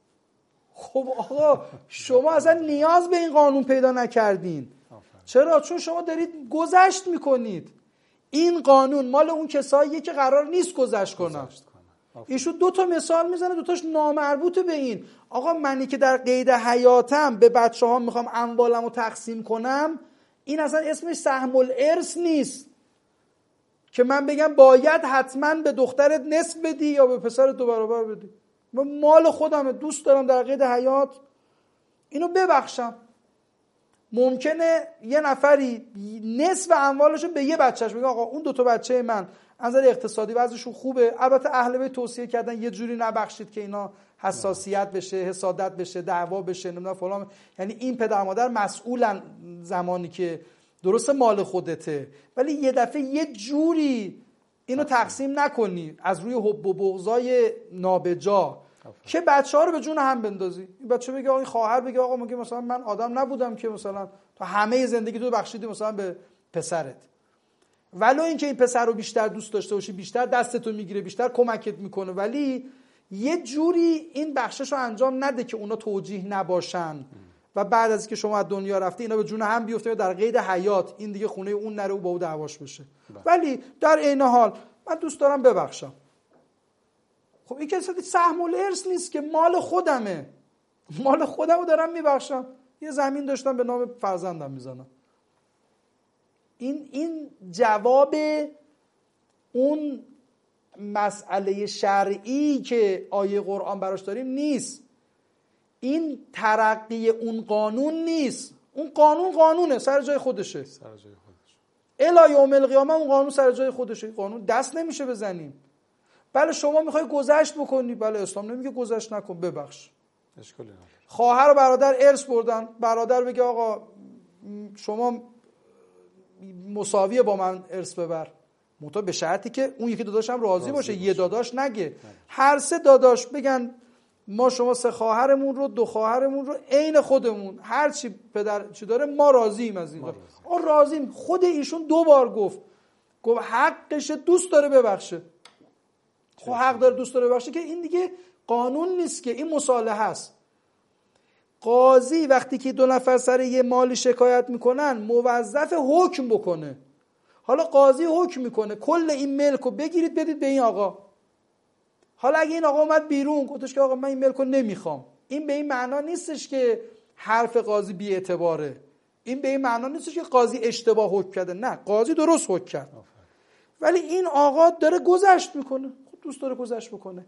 خب آقا شما اصلا نیاز به این قانون پیدا نکردین. چرا؟ چون شما دارید گذشت میکنید. این قانون مال اون کساییه که قرار نیست گذشت کنن. ایشون 2 تا مثال میزنه، 2 تاش نامربوطه به این. آقا منی که در قید حیاتم به بچه ها میخوام اموالم رو تقسیم کنم، این اصلا اسمش سهم الارث نیست که من بگم باید حتما به دخترت نصف بدی یا به پسرت 2 برابر بدی. من مال خودمه، دوست دارم در قید حیات اینو ببخشم. ممکنه یه نفری نصف اموالشو به یه بچهش بگه آقا اون 2 تا بچه من از نظر اقتصادی وضعشون خوبه، البته اهل بیت توصیه کردن یه جوری نبخشید که اینا حساسیت بشه، حسادت بشه، دعوا بشه، نمیدونم فلان. یعنی این پدر مادر مسئولن زمانی که درست مال خودته، ولی یه دفعه یه جوری اینو تقسیم نکنی از روی حب و بغضای نابجا که بچه‌ها رو به جون هم بندازی. این بچه بگه آقا، خواهر بگه آقا مگه مثلا من آدم نبودم که مثلا تا همه زندگی تو بخشیدی مثلا به پسرت، ولو اینکه این پسر رو بیشتر دوست داشته باشی، بیشتر دستتو میگیره، بیشتر کمکت میکنه، ولی یه جوری این بخشش رو انجام نده که اونا توجیه نباشن و بعد از اینکه شما از دنیا رفتی اینا به جون هم بیفته در قید حیات این دیگه خونه اون نره و با او دعواش بشه. ولی در عین حال من دوست دارم ببخشم. خب این که سهم الارث نیست که، مال خودمه، مال خودمو دارم میبخشم. یه زمین داشتم به نام فرزندم میزنم. این جواب اون مسئله شرعی که آیه قرآن براش داریم نیست. این ترقی اون قانون نیست. اون قانونه، سر جای خودشه. الی یوم القیامه اون قانون سر جای خودشه. قانون دست نمیشه بزنیم. بله شما میخوای گذشت بکنی، بله اسلام نمیگه گذشت نکن، ببخش. اشکالی نداره. خواهر و برادر ارث بردن، برادر بگه آقا شما مساویه با من ارث ببر، منتها به شرطی که اون یکی داداشم راضی باشه. یه داداش نگه، هر 3 داداش بگن ما شما 3 خواهرمون رو 2 خواهرمون رو عین خودمون، هر چی پدر چی داره ما راضییم از این. ما راضییم. خود ایشون 2 بار گفت حقش دوست داره ببخشه. خب حق داره دوست داره ببخشه که این دیگه قانون نیست که، این مصالحه است. قاضی وقتی که 2 نفر سر یه مالی شکایت میکنن موظف حکم بکنه. حالا قاضی حکم میکنه کل این ملک رو بگیرید بدید به این آقا. حالا اگه این آقا اومد بیرون گفتش که آقا من این ملک رو نمیخوام، این به این معنا نیستش که حرف قاضی بی اعتباره، این به این معنا نیستش که قاضی اشتباه حکم کرده، نه، قاضی درست حکم کرد. ولی این آقا داره گذشت میکنه، خب دوست داره گذشت بکنه.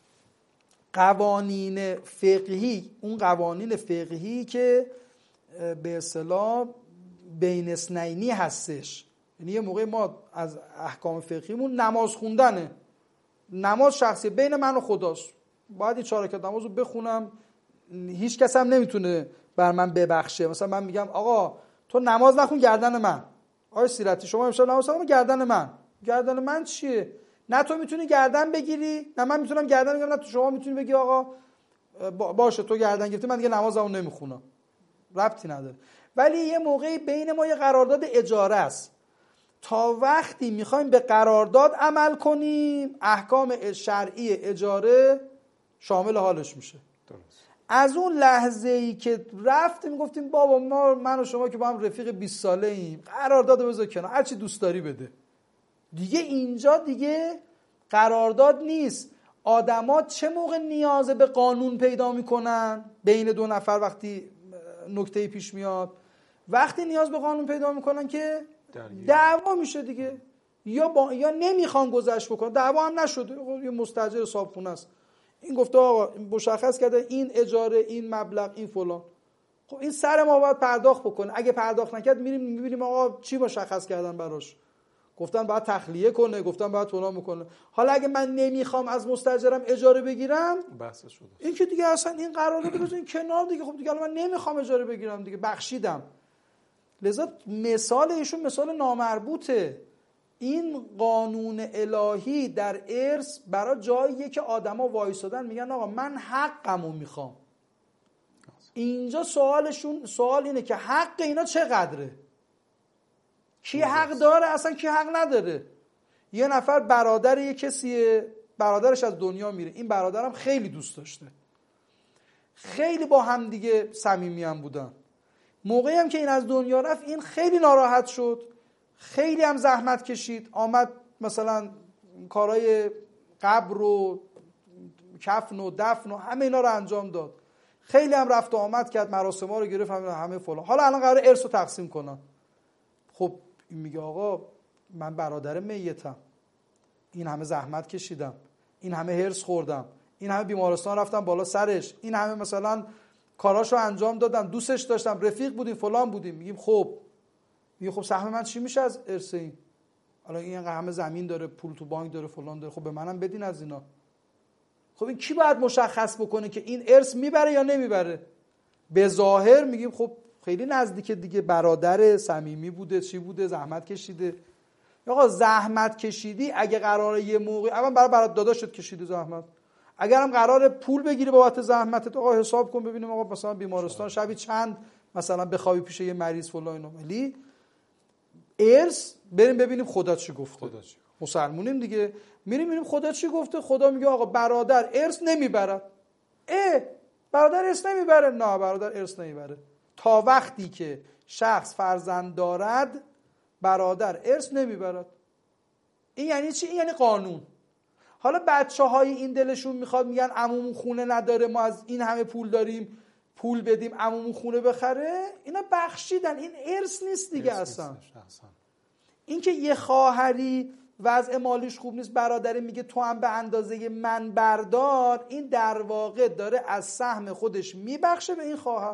قوانین فقهی، اون قوانین فقهی که به اصطلاح بین اثنینی هستش، یعنی یه موقع ما از احکام فقهیمون نماز خوندنه، نماز شخصی بین من و خداست، باید این 4 رکعت نماز رو بخونم، هیچ کس هم نمیتونه بر من ببخشه. مثلا من میگم آقا تو نماز نخون گردن من، آقای سیرتی شما امشب نماز نخون گردن من چیه؟ نه تو میتونی گردن بگیری نه من میتونم گردن بگیرم، نه تو شما میتونی بگی آقا باشه تو گردن گرفتی من دیگه نمازمو نمیخونم، ربطی نداره. ولی یه موقعی بین ما یه قرارداد اجاره است، تا وقتی میخوایم به قرارداد عمل کنیم احکام شرعی اجاره شامل حالش میشه. درست. از اون لحظه ای که رفتیم گفتیم بابا من و شما که با هم رفیق 20 ساله ایم، قرارداد بذار کنار، هر چی دوست داری بده، دیگه اینجا دیگه قرارداد نیست. آدما چه موقع نیاز به قانون پیدا میکنن بین 2 نفر؟ وقتی نکته پیش میاد، وقتی نیاز به قانون پیدا میکنن که دعوا میشه دیگه، یا نمیخوان گذشت بکنن، دعوا هم نشده، یه مستاجر صاحبخونه است، این گفته آقا مشخص کرده این اجاره این مبلغ این فلان، خب این سر ما باید پرداخت بکنه، اگه پرداخت نکرد میریم میبینیم آقا چی مشخص کردن براش، گفتن باید تخلیه کنه، گفتن باید فلان بکنه. حالا اگه من نمیخوام از مستاجرم اجاره بگیرم بحث شده، این که دیگه اصلا این قرارداد بزنین کنار دیگه، خب دیگه من نمیخوام اجاره بگیرم دیگه، بخشیدم. لذا مثال ایشون مثال نامربوطه. این قانون الهی در ارث برای جاییه که آدما وایسادن میگن آقا من حقمو میخوام. اینجا سوال اینه که حق اینا چقدره؟ کی حق داره اصلا کی حق نداره؟ یه نفر برادر یه کسیه، برادرش از دنیا میره، این برادرم خیلی دوست داشته، خیلی با هم دیگه صمیمی هم بودن، موقعی هم که این از دنیا رفت این خیلی ناراحت شد، خیلی هم زحمت کشید، آمد مثلا کارهای قبر و کفن و دفن و همه اینا رو انجام داد، خیلی هم رفت و آمد کرد، مراسم‌ها رو گرفت، همه فلان. حالا الان قراره ارث رو تقسیم کنن. خب این میگه آقا من برادر میتم، این همه زحمت کشیدم، این همه هرس خوردم، این همه بیمارستان رفتم بالا سرش، این همه مثلا کاراشو انجام دادم، دوستش داشتم، رفیق بودیم، فلان بودیم. میگیم خب سهم من چی میشه از ارث این؟ حالا این همه زمین داره، پول تو بانک داره، فلان داره، خب به منم بدین از اینا. خب این کی باید مشخص بکنه که این ارث میبره یا نمیبره؟ به ظاهر میگیم خب خیلی نزدیک دیگه، برادر صمیمی بوده، چی بوده، زحمت کشیده. آقا زحمت کشیدی، اگه قراره یه موقع اول برای داداشت کشیدی زحمت، اگرم قراره پول بگیری بابت زحمتت، آقا حساب کن ببینیم آقا مثلا بیمارستان شبی چند مثلا بخوابی پیش یه مریض فلان اینا. ولی ارث بریم ببینیم خدا چی گفته. مسلمونیم دیگه، میریم ببینیم خدا چی گفته. خدا میگه آقا برادر ارث نمیبره. برادر ارث نمیبره؟ نه، برادر ارث نمیبره. تا وقتی که شخص فرزند دارد برادر ارث نمیبرد. این یعنی چی؟ این یعنی قانون. حالا بچه‌های این دلشون میخواد میگن عمومون خونه نداره، ما از این همه پول داریم پول بدیم عمومون خونه بخره، اینا بخشیدن، این ارث نیست دیگه اصلا. این که یه خواهری وضع مالیش خوب نیست، برادری میگه تو هم به اندازه من بردار، این در واقع داره از سهم خودش میبخشه به این خواهر،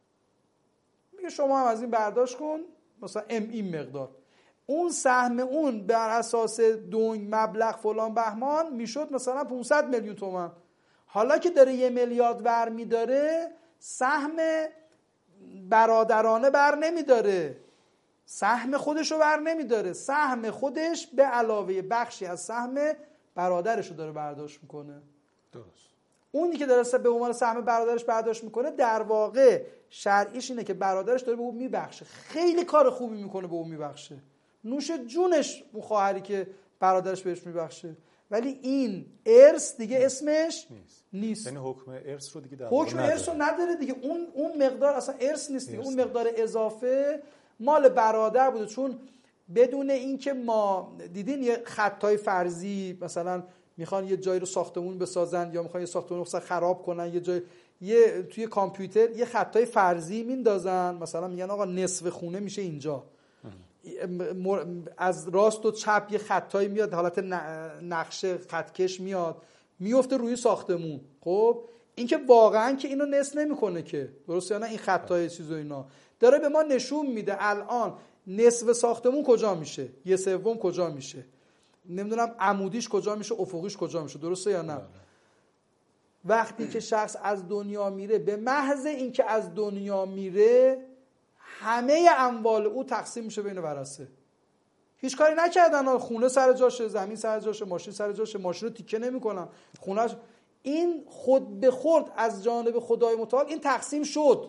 میگه شما هم از این برداشت کن مثلا این مقدار. اون سهم اون بر اساس دنگ مبلغ فلان بهمان میشد مثلا 500 میلیون تومان. حالا که داره 1 میلیارد ور میداره، سهم برادرانه بر نمیداره، سهم خودشو بر نمیداره، سهم خودش به علاوه بخشی از سهم برادرشو داره برداشت میکنه. درست. اونی که داره به عنوان سهم برادرش برداشت میکنه در واقع شرعیش اینه که برادرش داره به اون میبخشه، خیلی کار خوبی میکنه به اون میبخشه، نوش جونش اون خواهری که برادرش بهش میبخشه. ولی این ارث دیگه اسمش نیست. یعنی حکم ارث رو دیگه در حکم ارث رو نداره دیگه، اون مقدار اصلا ارث نیست دیگه، اون مقدار اضافه مال برادر بوده. چون بدون اینکه ما دیدین یه خطای فرضی مثلا میخوان یه جایی رو ساختمون بسازن یا میخوان یه ساختمون رو خراب کنن، توی کامپیوتر یه خطای فرضی میندازن، مثلا میگن آقا نصف خونه میشه اینجا، از راست و چپ یه خطایی میاد، حالت نقشه خطکش میاد میفته روی ساختمون. خب این که واقعا که اینو نصف نمیکنه که، درسته یا نه؟ این خطای چیز و اینا داره به ما نشون میده الان نصف ساختمون کجا میشه، 1/3 کجا میشه، نمیدونم عمودیش کجا میشه، افقیش کجا میشه، درسته یا نه؟ وقتی که شخص از دنیا میره، به محض اینکه از دنیا میره همه اموال او تقسیم میشه بین ورثه. هیچ کاری نکردن، خونه سر جاشه، زمین سر جاشه، ماشین سر جاشه، ماشین رو تیکه نمیکنن، خونهش این خود به خود از جانب خدای متعال این تقسیم شد.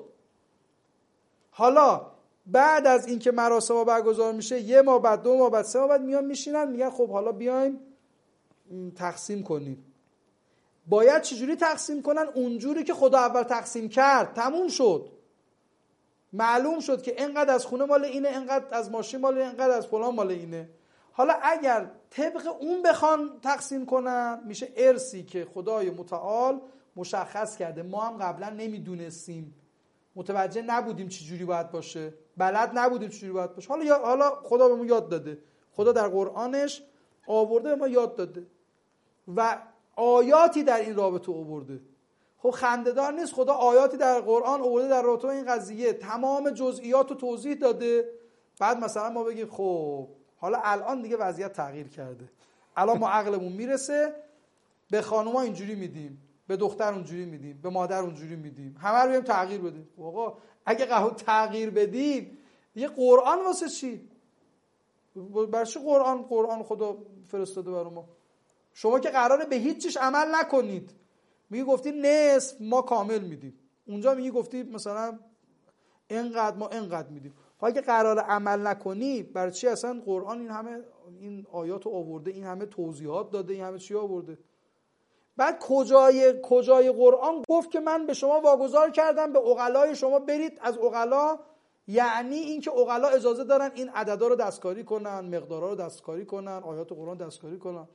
حالا بعد از اینکه مراسم برگزار میشه، 1 ماه بعد، 2 ماه بعد، 3 ماه بعد میان میشینن میگن خب حالا بیایم تقسیم کنیم. باید چجوری تقسیم کنن؟ اونجوری که خدا اول تقسیم کرد. تموم شد، معلوم شد که اینقدر از خونه مال اینه، اینقدر از ماشین مال اینه، اینقدر از فلان مال اینه. حالا اگر طبق اون بخوان تقسیم کنن، میشه ارثی که خدای متعال مشخص کرده، ما هم قبلا نمیدونستیم، متوجه نبودیم چه جوری باید باشه، بلد نبودیم چه جوری باید باشه. حالا خدا به ما یاد داده، خدا در قرآنش آورده به ما یاد داده و آیاتی در این رابطه آورده. خب خنده‌دار نیست؟ خدا آیاتی در قرآن آورده در رابطه این قضیه، تمام جزئیات رو توضیح داده. بعد مثلا ما بگیم خب حالا الان دیگه وضعیت تغییر کرده، الان ما عقلمون میرسه به خانوما اینجوری میدیم، به دختر اونجوری میدیم، به مادر اونجوری میدیم، همه رو بریم تغییر بدیم. آقا اگه قرار تغییر بدیم، یه قرآن واسه چی؟ برای چی قرآن خدا فرستاده برای ما؟ شما که قراره به هیچ چیز عمل نکنید، میگی گفتی نصف ما کامل میدیم، اونجا میگی گفتی مثلا اینقدر ما اینقدر میدیم. اگه قراره عمل نکنی، برای چی اصلا قرآن این همه این آیات آورده، این همه توضیحات داده، این همه چی آورده؟ بعد کجای قرآن گفت که من به شما واگذار کردم به عقلای شما برید از عقلا، یعنی این که عقلا اجازه دارن این عددا رو دستکاری کنن، مقدارا رو دستکاری کنن، آیات قرآن دستکاری کنن.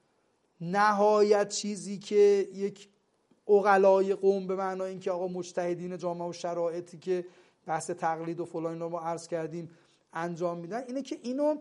نهایت چیزی که یک عقلای قوم به معنای این که آقا مجتهدین جامعه و شرایطی که بحث تقلید و فلان رو ما عرض کردیم انجام میدن، اینه که اینو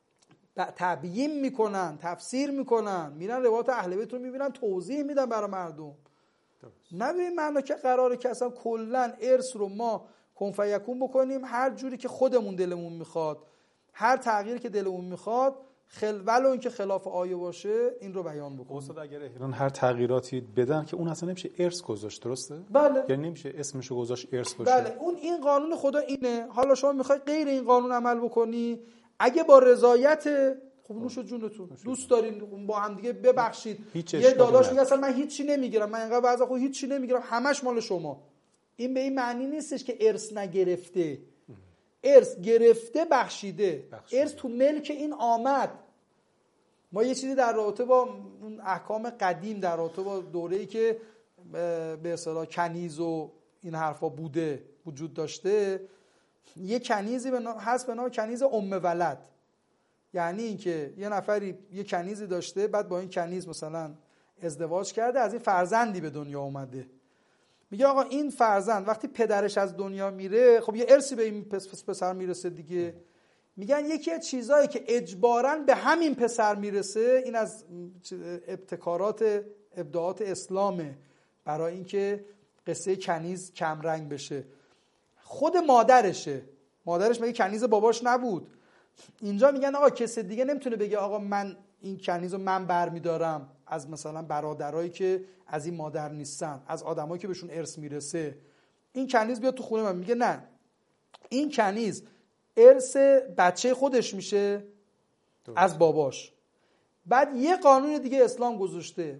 تبیین میکنن، تفسیر میکنن، میرن روایات اهل بیت رو میبینن توضیح میدن برای مردم. نه به این معنی که قراره که اصلا کلا ارث رو ما کن فیکون بکنیم، هر جوری که خودمون دلمون میخواد، هر تغییری که دلمون میخواد، ولو اینکه خلاف آیه باشه، این رو بیان بکنیم. استاد اگر احیانا هر تغییراتی بدن که اون اصلا نمیشه ارث گذاشت، درسته؟ بله. یعنی نمیشه اسمشو گذاشت ارث باشه. بله، این قانون خدا اینه. حالا شما میخوای غیر این قانون عمل بکنی، اگه با رضایت، خب نوش جونتون، دوست دارین با هم دیگه ببخشید. یه داداش میگه اصلا من هیچی نمیگیرم، من اینقدر بعضا خود هیچی نمیگیرم، همش مال شما. این به این معنی نیستش که ارث نگرفته. ارث گرفته، بخشیده. ارث تو ملک این آمد. ما یه چیزی در رابطه با اون احکام قدیم، در رابطه با دوره‌ای که به اصطلاح کنیز و این حرفا بوده، وجود داشته، یه کنیزی هست به نام کنیز ام ولد. یعنی اینکه یه نفری یه کنیزی داشته، بعد با این کنیز مثلا ازدواج کرده، از این فرزندی به دنیا اومده. میگه آقا این فرزند وقتی پدرش از دنیا میره، خب یه ارثی به این پسر میرسه دیگه. میگن یکی از چیزایی که اجباراً به همین پسر میرسه، این از ابتکارات ابداعات اسلامه برای اینکه قصه کنیز کم رنگ بشه، خود مادرشه. مادرش مگه کنیز باباش نبود؟ اینجا میگن آقا کسی دیگه نمیتونه بگه آقا من این کنیز رو من برمیدارم از مثلا برادرایی که از این مادر نیستن، از آدمایی که بهشون ارث میرسه، این کنیز بیاد تو خونه من. میگه نه، این کنیز ارث بچه خودش میشه از باباش. بعد یه قانون دیگه اسلام گذاشته،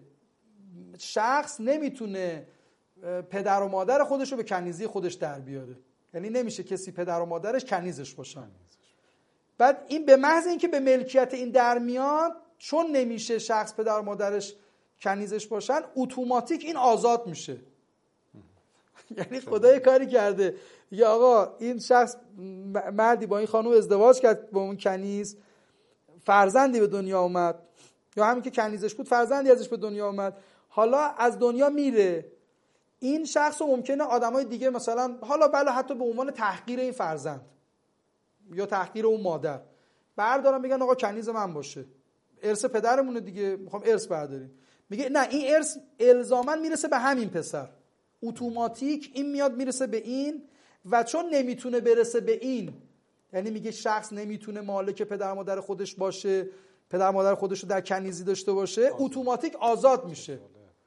شخص نمیتونه پدر و مادر خودش رو به کنیزی خودش در بیاره، یعنی نمیشه کسی پدر و مادرش کنیزش باشن. بعد این به محض اینکه به ملکیت این در میاد، چون نمیشه شخص پدر و مادرش کنیزش باشن، اتوماتیک این آزاد میشه. یعنی خدا یه کاری کرده، یا آقا این شخص مردی با این خانم ازدواج کرد، با اون کنیز فرزندی به دنیا اومد، یا همین که کنیزش بود فرزندی ازش به دنیا اومد، حالا از دنیا میره. این شخص رو ممکنه آدمای دیگه مثلا حالا بله حتی به عنوان تحقیر این فرزند یا تحقیر اون مادر بردارن بگن آقا کنیز من باشه، ارث پدرمونه دیگه، میخوام ارث برداریم. میگه نه، این ارث الزاما میرسه به همین پسر، اتوماتیک این میاد میرسه به این، و چون نمیتونه برسه به این، یعنی میگه شخص نمیتونه مالک پدر مادر خودش باشه، پدر مادر خودش رو در کنیزی داشته باشه، اتوماتیک آزاد میشه.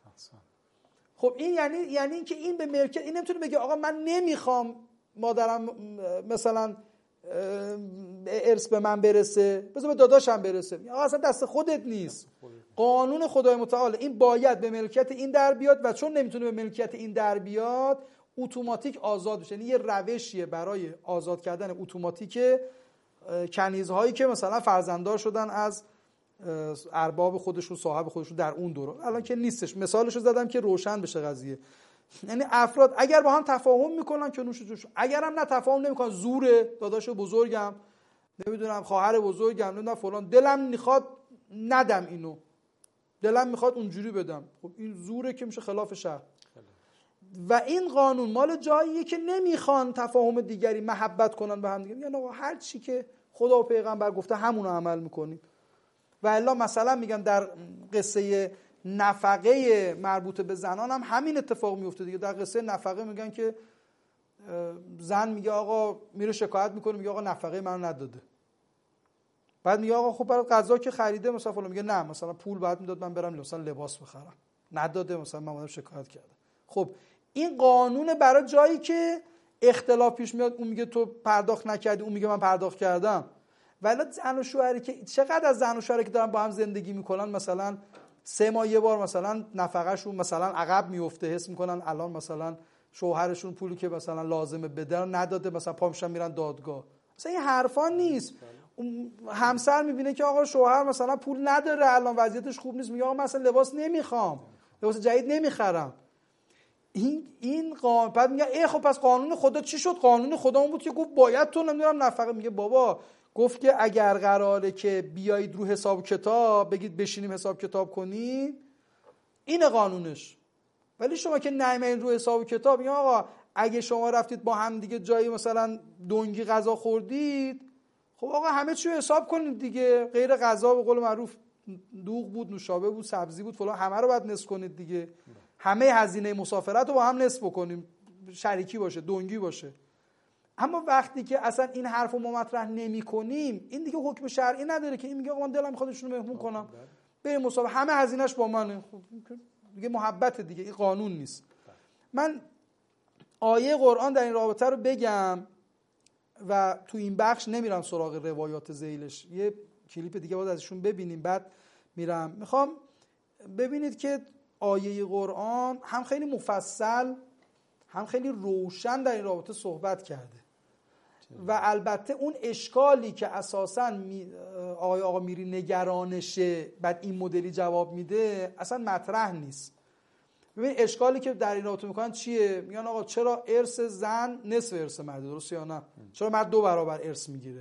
خب این یعنی اینکه این به ملکیت، این نمیتونه بگه آقا من نمیخوام مادرم مثلا ارث به من برسه، بذار به داداشم برسه. آقا اصلا دست خودت نیست، قانون خدای متعال این باید به ملکیت این در بیاد و چون نمیتونه به ملکیت این در بیاد اتوماتیک آزاد بشه. یعنی یه روشیه برای آزاد کردن اتوماتیک کنیزهایی که مثلا فرزنددار شدن از ارباب خودشون، صاحب خودشون در اون دوره. الان که نیستش، مثالشو زدم که روشن بشه قضیه. یعنی افراد اگر با هم تفاهم میکنن که نوش جوش، اگر هم نه تفاهم نمیکنن، زوره، داداش بزرگم، نمیدونم خواهر بزرگم، نمیدونم فلان، دلم میخواد ندم اینو، دلم میخواد اونجوری بدم، خب این زوره که میشه خلاف شرع. و این قانون مال جاییه که نمیخوان تفاهم دیگری، محبت کنن به هم دیگه، یعنی آقا هر چی که خدا و پیغمبر گفته همون رو عمل میکنیم. و الا مثلا میگم در قصه نفقه مربوط به زنان هم همین اتفاق میفته دیگه. در قصه نفقه میگن که زن میگه آقا، میره شکایت میکنه، میگه آقا نفقه منو نداده. بعد میگه آقا خب برای غذا که خریده مثلا فلان، میگه نه مثلا پول بعد میداد من برم مثلا لباس بخرم، نداده، مثلا من اومدم شکایت کردم. خب این قانون برای جایی که اختلاف پیش میاد، اون میگه تو پرداخت نکردی، اون میگه من پرداخت کردم. ولی زن و شوهری که چقدر از زن و شوهری که دارن با هم زندگی میکنن مثلا 3 ماه یه بار مثلا نفقهشون مثلا عقب میفته، حس میکنن الان مثلا شوهرشون پولی که مثلا لازمه بدن نداده، مثلا پامشن میرن دادگاه. مثلا این حرفا نیست. همسر میبینه که آقا شوهر مثلا پول نداره، الان وضعیتش خوب نیست، میگه آقا مثلا لباس نمیخوام، لباس جدید نمیخرم. این قانون، بعد میگه ای خب پس قانون خدا چی شد؟ قانون خدا اون بود که گفت باید تو نمیدونم نفقه. میگه بابا گفت که اگر قراره که بیایید رو حساب کتاب، بگید بشینیم حساب کتاب کنید، این قانونش. ولی شما که نمیایید رو حساب کتاب، میگه آقا اگه شما رفتید با هم دیگه جایی مثلا دنگی غذا خوردید، خب آقا همه چی رو حساب کنید دیگه، غیر غذا به قول معروف دوغ بود، نوشابه بود، سبزی بود، فلان، همه رو باید نصف کنید دیگه. همه هزینه مسافرت رو با هم نصف بکنیم، شریکی باشه، دنگی باشه. اما وقتی که اصلا این حرف رو ما مطرح نمی کنیم، این دیگه حکم شرعی نداره که این میگه آقا من دلم میخواد ایشونو مهمون کنم، بریم مسابقه، همه هزینه‌اش با منه، خب دیگه محبت دیگه، این قانون نیست. من آیه قرآن در این رابطه رو بگم و تو این بخش نمیرم سراغ روایات ذیلش، یه کلیپ دیگه باید ازشون ببینیم، بعد میرم. میخوام ببینید که آیه قرآن هم خیلی مفصل هم خیلی روشن در این رابطه صحبت کرده و البته اون اشکالی که اساساً آقا میری نگرانشه بعد این مدلی جواب میده اصلا مطرح نیست. ببین اشکالی که در این رابطه میکنن چیه؟ میگن آقا چرا ارث زن نصف ارث مرد، درسته یا نه؟ چرا مرد 2 برابر ارث میگیره؟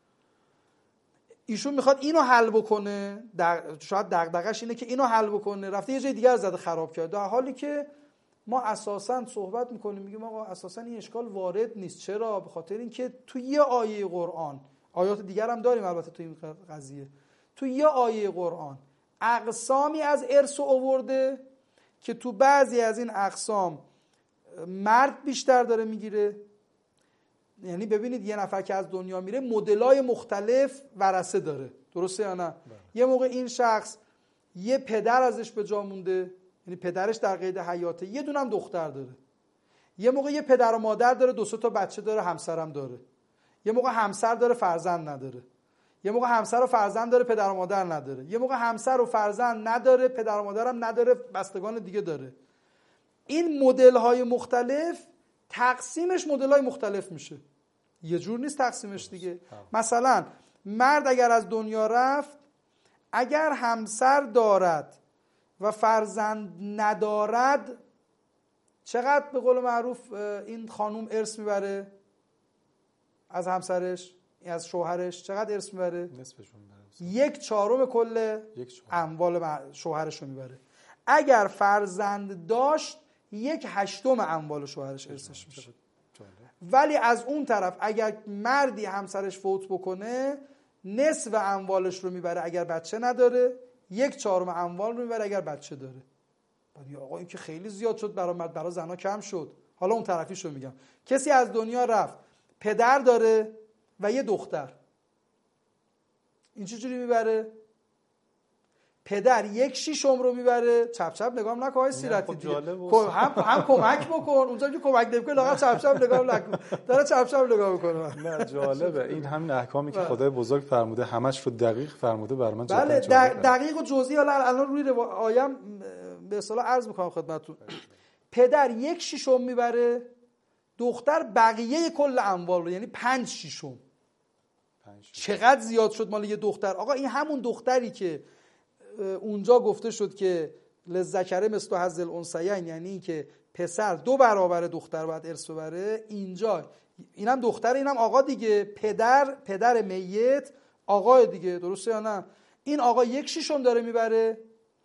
ایشون میخواد اینو حل بکنه، شاید دغدغش اینه که اینو حل بکنه، رفته یه جای دیگه زده خراب کرده، در حالی که ما اساساً صحبت میکنیم میگیم آقا اساساً این اشکال وارد نیست. چرا؟ به خاطر اینکه تو یه آیه قرآن، آیات دیگر هم داریم البته تو این قضیه، تو یه آیه قرآن اقسامی از ارث آورده که تو بعضی از این اقسام مرد بیشتر داره میگیره. یعنی ببینید یه نفر که از دنیا میره مدلای مختلف ورثه داره، درسته یا نه؟ یه موقع این شخص یه پدر ازش به جا مونده، یعنی پدرش در قید حیاته، یه دونم دختر داره. یه موقع یه پدر و مادر داره، 2 تا بچه داره، همسرم داره. یه موقع همسر داره فرزند نداره. یه موقع همسر و فرزند داره، پدر و مادر نداره. یه موقع همسر و فرزند نداره، پدر و مادرم نداره، بستگان دیگه داره. این مدل‌های مختلف تقسیمش مدل‌های مختلف میشه، یه جور نیست تقسیمش دیگه. مثلا مرد اگر از دنیا رفت، اگر همسر دارد و فرزند ندارد، چقدر به قول معروف این خانوم ارث میبره از همسرش، از شوهرش؟ چقدر ارث میبره؟ نصفشون میبره، 1/4 کل اموال شوهرش رو میبره. اگر فرزند داشت 1/8 اموال شوهرش ارثش میشه. ولی از اون طرف اگر مردی همسرش فوت بکنه، نصف اموالش رو میبره اگر بچه نداره، 1/4 اموال رو میبره اگر بچه داره. بعد آقا این که خیلی زیاد شد برای مرد، برای زنا کم شد. حالا اون طرفیش رو میگم. کسی از دنیا رفت، پدر داره و یه دختر. این چجوری میبره؟ پدر 1/6 رو میبره. چپ چپ نگاه نکن آقای سیرتی دیگه. هم کمک بکن اونجا که کمک نمی‌کنی لااقل چپ چپ نگاه نکن. داره چپ چپ نگاه میکنه. نه جالبه این همین احکامی که خدای بزرگ فرموده همش رو دقیق فرموده بر من. بله دقیق و جزئی. حالا الان روی آیه به اصطلاح عرض میکنم خدمتتون. پدر 1/6 میبره، دختر بقیه کل اموال رو، یعنی 5/6. چقدر زیاد شد مال یه دختر. آقا این همون دختری که اونجا گفته شد که للذکر مثل حظ الانثیین، یعنی که پسر 2 برابر دختر باید ارث ببره. اینجا اینم دختر، اینم آقا دیگه. پدر میت آقا دیگه، درسته یا نه؟ این آقا 1/6 داره میبره،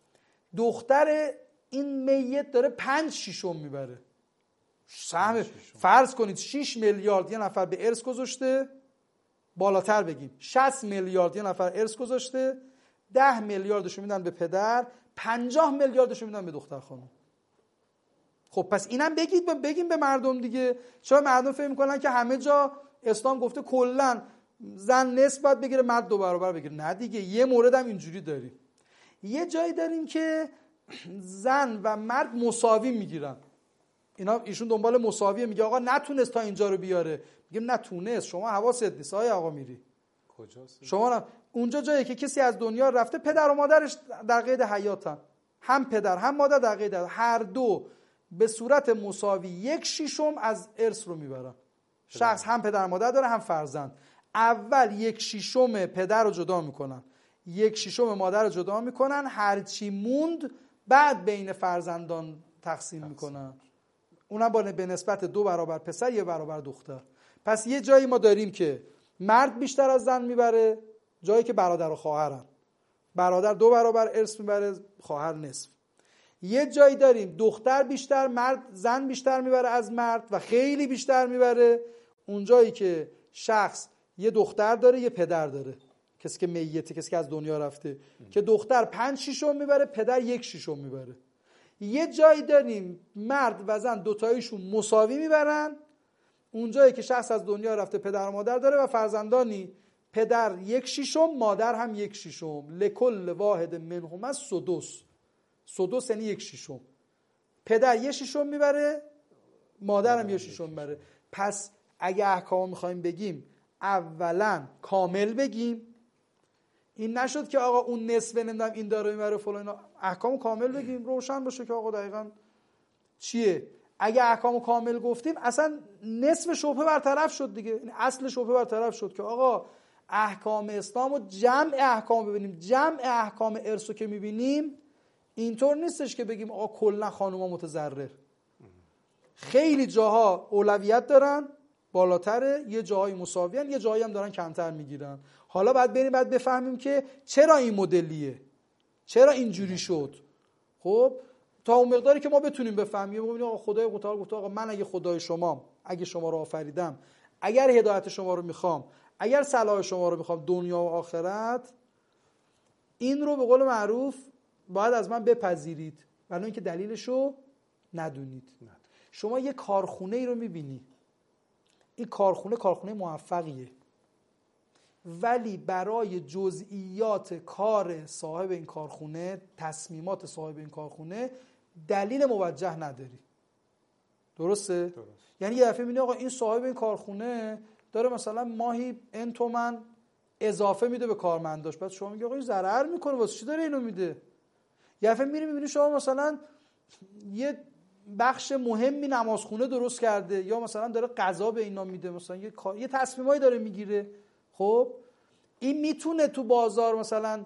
دختر این میت داره 5/6 میبره. سهم فرض کنید 6 میلیارد یه نفر به ارث گذاشته، بالاتر بگیم 60 میلیارد یه نفر ارث گذاشته، 10 میلیاردشو میدن به پدر، 50 میلیاردشو میدن به دختر خانم. خب پس اینم بگیم به مردم دیگه. چرا مردم فکر میکنن که همه جا اسلام گفته کلا زن نصف باید بگیره مرد 2 برابر بگیره؟ نه دیگه. یه مورد هم اینجوری داریم، یه جایی داریم که زن و مرد مساوی میگیرن. ایشون دنبال مساویه، میگه آقا نتونست تا اینجا رو بیاره. میگم نتونست، شما حواست نیست آقا میری کجاست؟ شما اونجا جایی که کسی از دنیا رفته، پدر و مادرش در قید حیاتن، هم پدر هم مادر در قید حیات، هر دو به صورت مساوی 1/6 از ارث رو میبرن. شخص هم پدر و مادر داره هم فرزند. اول 1/6 پدر رو جدا میکنن، 1/6 مادر رو جدا میکنن، هرچی موند بعد بین فرزندان تقسیم میکنن. اونم به نسبت 2 برابر پسر 1 برابر دختر. پس یه جایی ما داریم که مرد بیشتر از زن میبره، جایی که برادر و خواهرن. برادر 2 برابر ارث میبره، خواهر نصف. یه جایی داریم دختر بیشتر، زن بیشتر میبره از مرد و خیلی بیشتر میبره. اون جایی که شخص یه دختر داره یه پدر داره، کسی که میته، کسی که از دنیا رفته، که دختر 5/6 میبره، پدر 1/6 میبره. یه جایی داریم مرد و زن دوتایشون مساوی میبرن، اونجایی که شخص از دنیا رفته، پدر و مادر داره و فرزندانی، پدر 1/6 مادر هم 1/6 لکل واحد منهما سدس یعنی 1/6. پدر 1/6 میبره، مادر هم 1/6 میبره. پس اگه احکام میخوایم بگیم اولا کامل بگیم، این نشد که آقا اون نصفه نمیدونم این داره میبره فلان. احکامو کامل بگیم، روشن باشه که آقا دقیقاً چیه. اگه احکامو کامل گفتیم اصلا نصف شبهه برطرف شد دیگه، این اصل شبهه برطرف شد که آقا احکام اسلام و جمع احکام ببینیم. جمع احکام ارثو که میبینیم اینطور نیستش که بگیم آقا کلا خانوما متضرر. خیلی جاها اولویت دارن، بالاتره، یه جاهای مساویان، یه جاهایی هم دارن کمتر میگیرن. حالا بعد بفهمیم که چرا این مدلیه، چرا اینجوری شد. خب تا اون مقداری که ما بتونیم بفهمیم، ببینیم آقا خدای متعال گفته آقا من اگه خدای شما، اگه شما رو آفریدم، اگر هدایت شما رو میخوام، اگر صلاح شما رو میخوام دنیا و آخرت، این رو به قول معروف باید از من بپذیرید، ولی اینکه دلیلشو ندونید. شما یه کارخونه ای رو میبینی، این کارخونه موفقیه، ولی برای جزئیات کار صاحب این کارخونه، تصمیمات صاحب این کارخونه دلیل موجه نداری. درسته؟ یعنی یه دفعه میبینی آقا این صاحب این کارخونه داره مثلا ماهی ان تومن اضافه میده به کارمنداش، بعد شما میگی آقا این ضرر میکنه، واسه چی داره اینو میده؟ یه دفعه میبینی شما مثلا یه بخش مهمی نمازخونه درست کرده، یا مثلا داره غذا به اینا میده، مثلا یه تصمیمایی داره میگیره. خب این میتونه تو بازار مثلا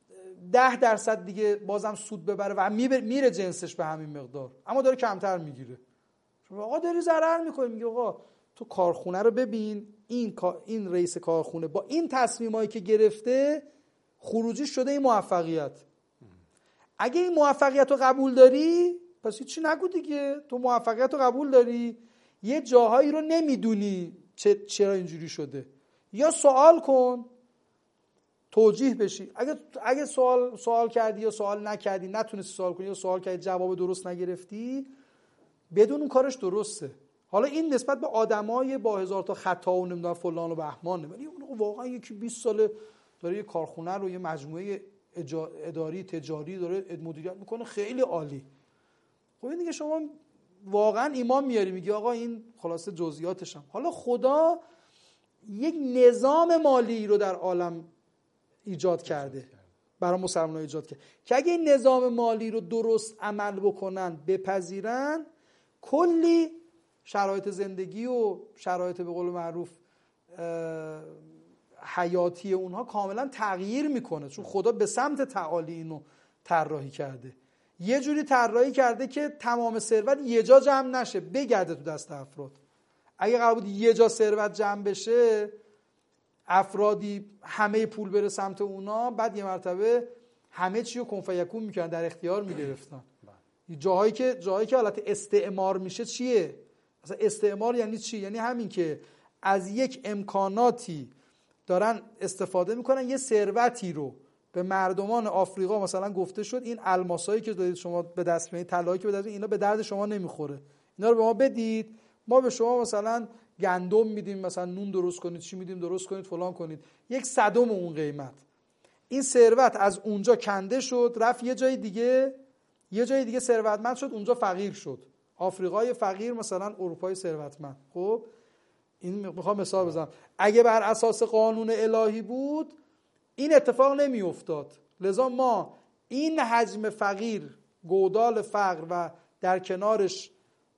10% دیگه بازم سود ببره و میره جنسش به همین مقدار، اما داره کمتر میگیره. شما آقا داری ضرر میکنی. میگه آقا تو کارخونه رو ببین، این رئیس کارخونه با این تصمیمایی که گرفته خروجیش شده این موفقیت. اگه این موفقیت رو قبول داری پس هیچی نگو دیگه، تو موفقیت رو قبول داری، یه جاهایی رو نمیدونی چرا اینجوری شده، یا سوال کن توجیه بشی. اگه سوال کردی یا سوال نکردی، نتونستی سوال کنی یا سوال کردی جواب درست نگرفتی، بدون اون کارش درسته. حالا این نسبت به آدمای با هزار تا خطا و نمیدونم فلان و بهمانه، ولی اون واقعا یکی 20 ساله داره یه کارخونه رو، یه مجموعه اداری تجاری داره مدیریت میکنه، خیلی عالی. خب این دیگه شما واقعا ایمان میاری، میگی آقا این خلاصه جزئیاتش هم. حالا خدا یک نظام مالی رو در عالم ایجاد کرده، برای مسلمان‌ها ایجاد کرده که اگه این نظام مالی رو درست عمل بکنن، بپذیرن، کلی شرایط زندگی و شرایط به قول معروف حیاتی اونها کاملا تغییر میکنه، چون خدا به سمت تعالی اینو طراحی کرده. یه جوری طراحی کرده که تمام ثروت یه جا جمع نشه، بگرده تو دست افراد. اگه قرار بود یه جا ثروت جمع بشه، افرادی همه پول بره سمت اونا، بعد یه مرتبه همه چی رو کن فیکون میکنن، در اختیار میگرفتن. جاهایی که حالت استعمار میشه چیه؟ مثلا استعمار یعنی چی؟ یعنی همین که از یک امکاناتی دارن استفاده میکنن، یه ثروتی رو به مردمان آفریقا مثلا گفته شد این الماسایی که دارید شما به دست میارید، طلایی که به دست میارید، اینا به درد شما نمیخوره، اینا رو به ما بدید، ما به شما مثلا گندم میدیم، مثلا نون درست کنید، چی میدیم درست کنید، فلان کنید، 1/100 اون قیمت. این ثروت از اونجا کنده شد، رفت یه جای دیگه ثروتمند شد، اونجا فقیر شد. آفریقای فقیر مثلا اروپای ثروتمند. خب این میخوام مثال بزنم، اگه بر اساس قانون الهی بود این اتفاق نمی افتاد. لذا ما این حجم فقیر، گودال فقر و در کنارش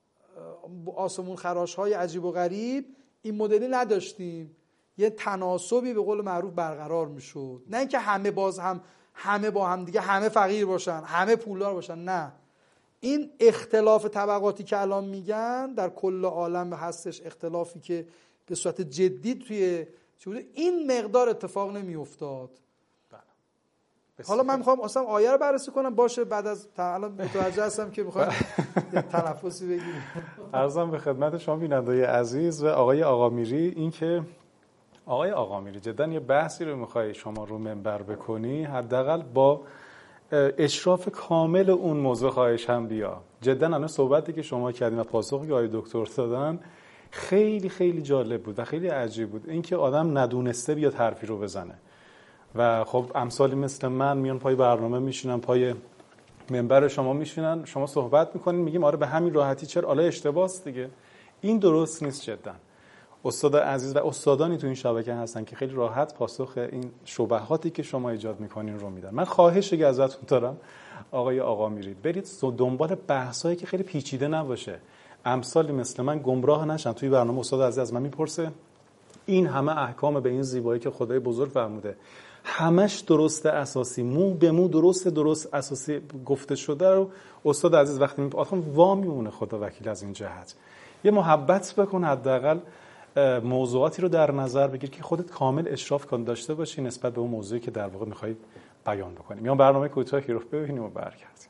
آسمون خراش های عجیب و غریب، این مدلی نداشتیم. یه تناسبی به قول معروف برقرار میشد، نه اینکه همه با هم دیگه همه فقیر باشن، همه پولدار باشن، نه. این اختلاف طبقاتی که الان میگن در کل عالم هستش، اختلافی که به صورت جدی توی این مقدار اتفاق نمیافتاد. حالا من میخوام اصلا آیه رو بررسی کنم، باشه بعد از الان متوجه هستم که میخوام تنفسی بگیریم. عرضم به خدمت شما بینندگان عزیز و آقای آقامیری، این که آقای آقامیری جدا یه بحثی رو میخوای شما رو منبر بکنی، حداقل با اشراف کامل اون موضوع خواهش هم بیا. جدا الان صحبتی که شما کردیم و پاسخی که آقای دکتر دادن خیلی خیلی جالب بود و خیلی عجیب بود، اینکه آدم ندونسته بیاد حرفی رو بزنه و خب امثالی مثل من میان پای برنامه میشینن، پای منبر شما میشینن، شما صحبت میکنین، میگیم آره به همین راحتی، چرا حالا اشتباهست دیگه. این درست نیست. جدا استاد عزیز و استادانی تو این شبکه هستن که خیلی راحت پاسخ این شبهاتی که شما ایجاد میکنین رو میدن. من خواهشی ازتون دارم آقای آقامیری، برید دنبال بحثایی که خیلی پیچیده نباشه، امثالی مثل من گمراه نشن. توی برنامه استاد عزیز از من میپرسه این همه احکام به این زیبایی که خدای بزرگ فرموده همش درسته، اساسی مو به مو درست اساسی گفته شده رو استاد عزیز وقتی آخه وا میمونه خدا وکیل از این جهت. یه محبت بکن، حداقل موضوعاتی رو در نظر بگیر که خودت کامل اشراف کن داشته باشی نسبت به اون موضوعی که در واقع می‌خوای بیان بکنی. میام برنامه کوتاهی رو ببینیم و برگردیم.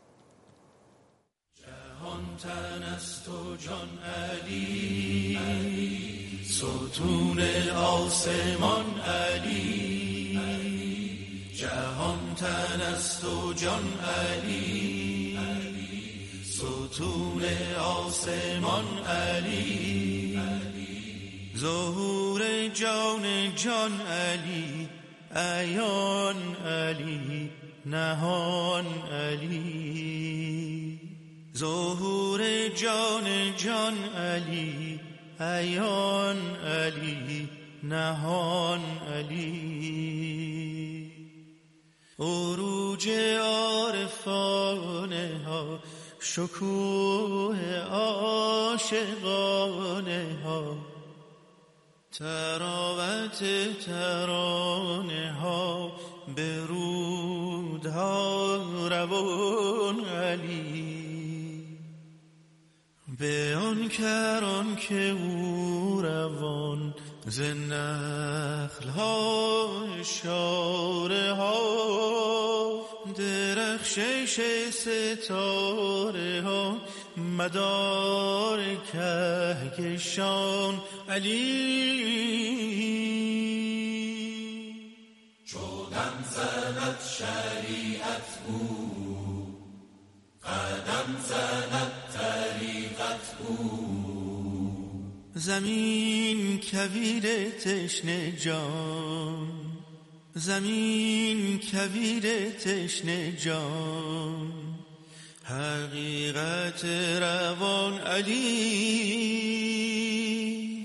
جهان تن است و جان علی، ستون آسمان علی. جهان تن است و جان علی، ستون آسمان علی. ظهور جان علی، عیان علی، نهان علی. ظهور جان علی، عیان علی، نهان علی. عروج عارفانه ها، شکوه عاشقانه ها، تراوت ترانه ها، برودها روان علی. به آن کران که او روان، ز نخل ها اشاره ها، درخشش ستاره ها، مدار کهکشان علی. چودم زند شریعت او، قدم زند طریقت او، زمین کویر تشنه جان، زمین کویر تشنه جان، حقیقت روان علی.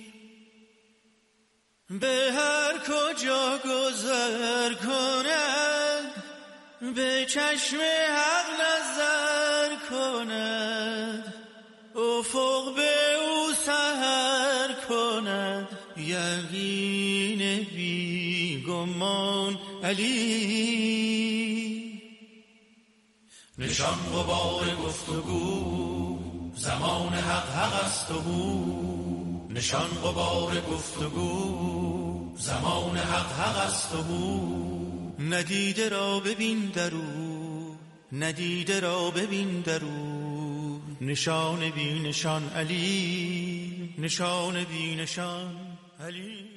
به هر کجا گذر کند، به چشم حق نظر کند، افق به او سحر کند، یقین بی گمان علی. نشان غبار گفتگو، زمان حق است و هو. نشان غبار گفتگو، زمان حق است و هو. ندیده را ببین درو، ندیده را ببین درو. نشان بی نشان علی، نشان بی نشان علی.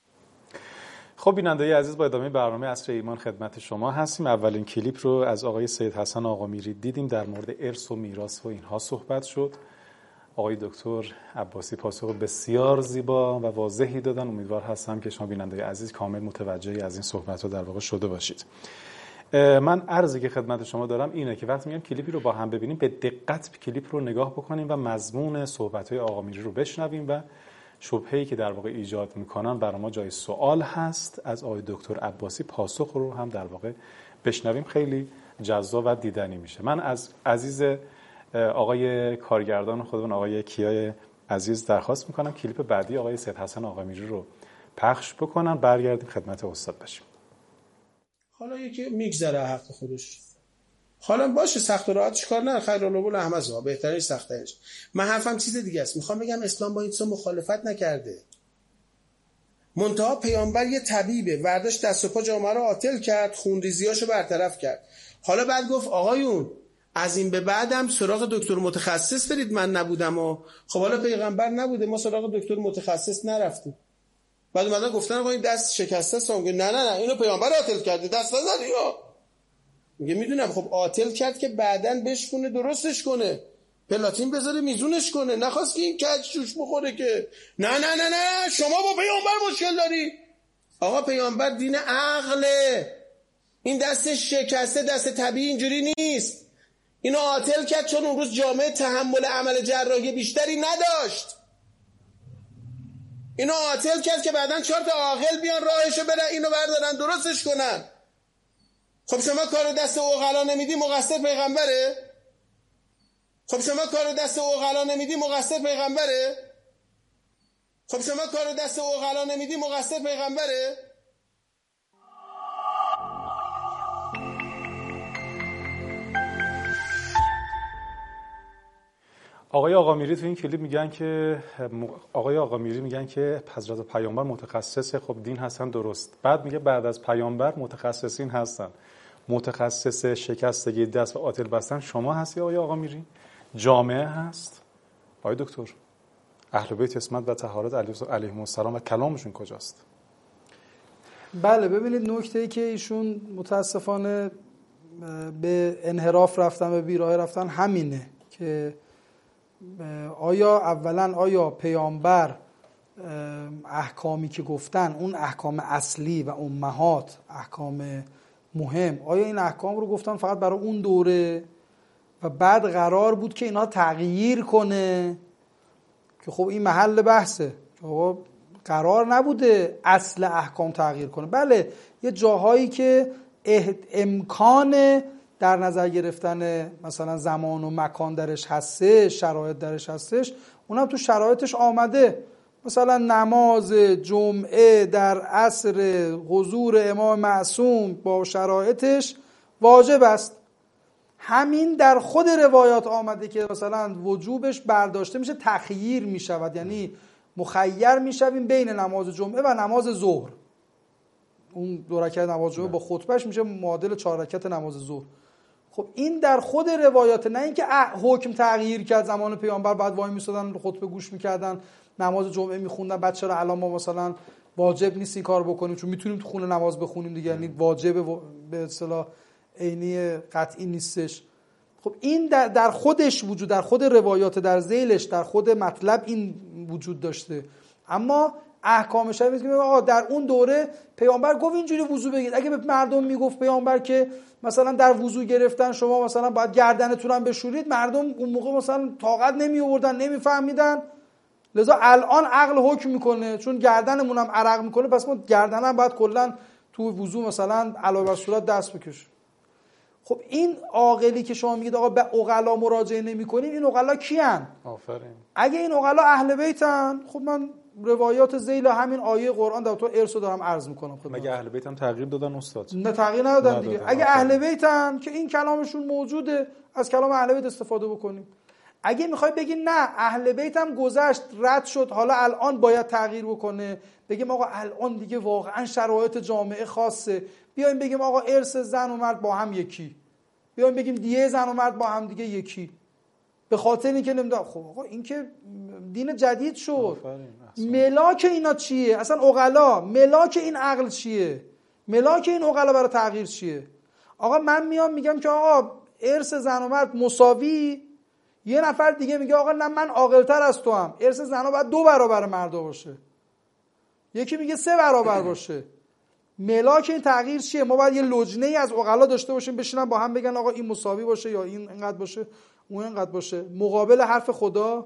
خب بیننده‌ی عزیز، با ادامه برنامه عصر ایمان خدمت شما هستیم. اولین کلیپ رو از آقای سید حسن آقامیری دیدیم، در مورد ارث و میراث و اینها صحبت شد. آقای دکتر عباسی پاسخ بسیار زیبا و واضحی دادن. امیدوار هستم که شما بیننده‌ی عزیز کامل متوجهی از این صحبت‌ها در واقع شده باشید. من عرضی که خدمت شما دارم اینه که وقتی میگم کلیپی رو با هم ببینیم، به دقت کلیپ رو نگاه بکنیم و مضمون صحبت‌های آقامیری رو بشنویم و شبهه‌ای که در واقع ایجاد میکنن برای ما جای سوال هست از آقای دکتر عباسی پاسخ رو هم در واقع بشنویم. خیلی جذاب و دیدنی میشه. من از عزیز آقای کارگردان خودمون آقای کیای عزیز درخواست میکنم کلیپ بعدی آقای سید حسن آقامیری رو پخش بکنن، برگردیم خدمت استاد باشیم. حالا یکی میگذره حق خودش، حالا باشه سخت و راحتش کار نه، خیر القبول احمزها، بهترین سختش. من حرفم چیز دیگه است. میخوام بگم اسلام با این چیزا مخالفت نکرده. منتها پیامبر یه طبیبه، ورداش دست و پا جامعه رو عاطل کرد، خونریزیاشو برطرف کرد. حالا بعد گفت آقایون از این به بعدم سراغ دکتر متخصص برید، من نبودم. و خب حالا پیغمبر نبوده، ما سراغ دکتر متخصص نرفتیم. بعد اومدن گفتن آقا این دست شکسته است. میگه نه نه نه، اینو پیامبر عاطل کرده، دست نزنی. میگه میدونم. خب عاطل کرد که بعدن بشکونه درستش کنه، پلاتین بذاره میزونش کنه، نخواست که این کج جوش بخوره که نه نه نه نه شما با پیامبر مشکل داری. آقا پیامبر دین عقله. این دست شکسته دست طبیعی اینجوری نیست. اینو عاطل کرد چون اون روز جامعه تحمل عمل جراحی بیشتری نداشت. اینو عاطل کرد که بعدن 4 تا عاقل بیان راهشو برن اینو بردارن درستش کنن. خب شما کارو دست عقلا نمیدی، مقصر پیغمبره؟ خب شما کارو دست عقلا نمیدی، مقصر پیغمبره؟ خب شما کارو دست عقلا نمیدی، مقصر پیغمبره؟ آقای آقامیری تو این کلیپ میگن که حضرت پیامبر متخصص خب دین هستن، درست. بعد میگه بعد از پیامبر متخصصین هستن. متخصص شکستگی دست و عاطل بستن شما هستی آقای آقامیری؟ جامعه هست؟ آقای دکتر اهل بیت عصمت و طهارت علیهم السلام و کلامشون کجاست؟ بله ببینید نکته‌ای که ایشون متاسفانه به انحراف رفتن، به بیراه رفتن همینه که آیا پیامبر احکامی که گفتن، اون احکام اصلی و امهات، احکام مهم، آیا این احکام رو گفتن فقط برای اون دوره و بعد قرار بود که اینا تغییر کنه؟ که خب این محل بحثه. قرار نبوده اصل احکام تغییر کنه. بله یه جاهایی که امکان در نظر گرفتن مثلا زمان و مکان درش هستش، شرایط درش هستش، اونم تو شرایطش آمده. مثلا نماز جمعه در عصر حضور امام معصوم با شرایطش واجب است. همین در خود روایات آمده که مثلا وجوبش برداشته میشه، تخییر میشود، یعنی مخیر میشویم بین نماز جمعه و نماز ظهر. اون 2 رکعت نماز جمعه با خطبهش میشه معادل 4 رکعت نماز ظهر. خب این در خود روایات، نه اینکه حکم تغییر کرد زمان پیامبر بعد وای میسادن خطبه گوش میکردن نماز جمعه میخوندن بعد چرا الان ما مثلا واجب نیست این کار بکنیم چون میتونیم تو خونه نماز بخونیم دیگه، یعنی واجب به اصطلاح عینی قطعی نیستش. خب این در خودش وجود، در خود روایات، در ذیلش، در خود مطلب این وجود داشته. اما احکام شرعی میگه آقا در اون دوره پیامبر گفت اینجوری وضو بگیرید. اگه به مردم میگفت پیامبر که مثلا در وضو گرفتن شما مثلا باید گردنتون هم بشورید، مردم اون موقع مثلا طاقت نمی آوردن، نمیفهمیدن. لذا الان عقل حکم میکنه چون گردنمون هم عرق میکنه، پس ما گردنم باید کلا تو وضو مثلا علاوه بر صورت دست بکش. خب این عاقلی که شما میگید آقا به عقلا مراجعه نمی‌کنیم، این عقلا کیان؟ آفرین. اگه این عقلا اهل بیتن، خب من روایات ذیل همین آیه قرآن در تو ارثو دارم عرض میکنم. خب مگه اهل بیت هم تغییر دادن استاد؟ نه تغییر ندادن دیگه. اگه اهل بیتن که این کلامشون موجوده، از کلام اهل بیت استفاده بکنیم. اگه میخوای بگی نه اهل بیت هم گذشت رد شد، حالا الان باید تغییر بکنه، بگیم آقا الان دیگه واقعا شرایط جامعه خاصه، بیایم بگیم آقا ارث زن و مرد با هم یکی، بیایم بگیم دیه زن و مرد با هم دیگه یکی، به خاطر اینکه نمیدونم. خب آقا این که دین جدید شد. ملاک اینا چیه اصلا؟ عقلا ملاک این عقل چیه؟ ملاک این عقلا برای تغییر چیه؟ آقا من میام میگم که آقا ارث زن و مرد مساوی، یه نفر دیگه میگه آقا نه من عاقل‌تر از تو هم، ارث زن باید 2 برابر مردا باشه، یکی میگه 3 برابر باشه. ملاک این تغییر چیه؟ ما باید یه لجنه‌ای از عقلا داشته باشیم بشینن با هم بگن آقا این مساوی باشه یا این اینقدر باشه اون اینقدر باشه، مقابل حرف خدا.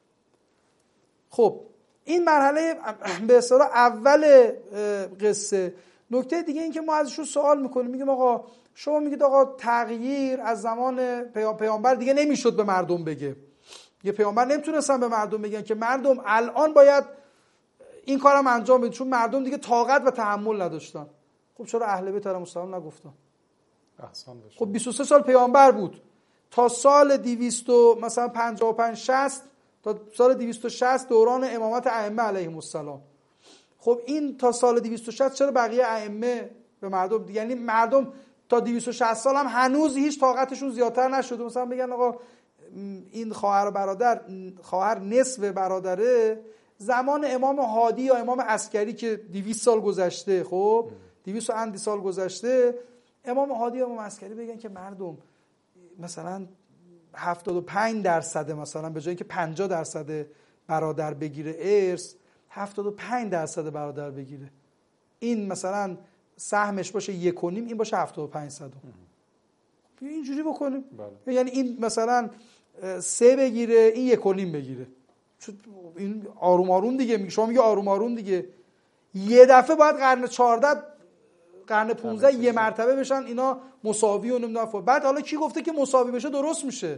خب این مرحله به اصطلاح اول قصه. نکته دیگه این که ما ازشون سوال میکنیم، میگیم آقا شما میگید آقا تغییر از زمان پیامبر دیگه نمیشد به مردم بگه، یه پیامبر نمیتونستن به مردم بگن که مردم الان باید این کارم انجام بدید چون مردم دیگه طاقت و تحمل نداشتن. خب چرا اهل بیت علیهم السلام نگفتن؟ خب 23 سال پیامبر بود تا سال 200 مثلا 55 60 تا سال 260 دوران امامت ائمه علیهم السلام. خب این تا سال 260 چرا بقیه ائمه به مردم، یعنی مردم تا 260 سال هم هنوز هیچ طاقتشون زیادتر نشده مثلا بگن آقا این خواهر و برادر، خواهر نصف برادره، زمان امام هادی یا امام عسکری که 200 سال گذشته، خب 200 و اندی سال گذشته، امام هادی یا امام عسکری بگن که مردم مثلا 75% مثلا به جای اینکه 50% برادر بگیره ارث، 75% برادر بگیره، این مثلا سهمش باشه 1.5، این باشه 75%. اینجوری بکنیم بله. یعنی این مثلا 3 بگیره این 1.5 بگیره، این آروم آروم دیگه میگه، شما میگه آروم آروم دیگه، یه دفعه باید قرن 14 قرن 15 یه مرتبه بشن اینا مساوی و نمیدونم. بعد حالا کی گفته که مساوی بشه درست میشه؟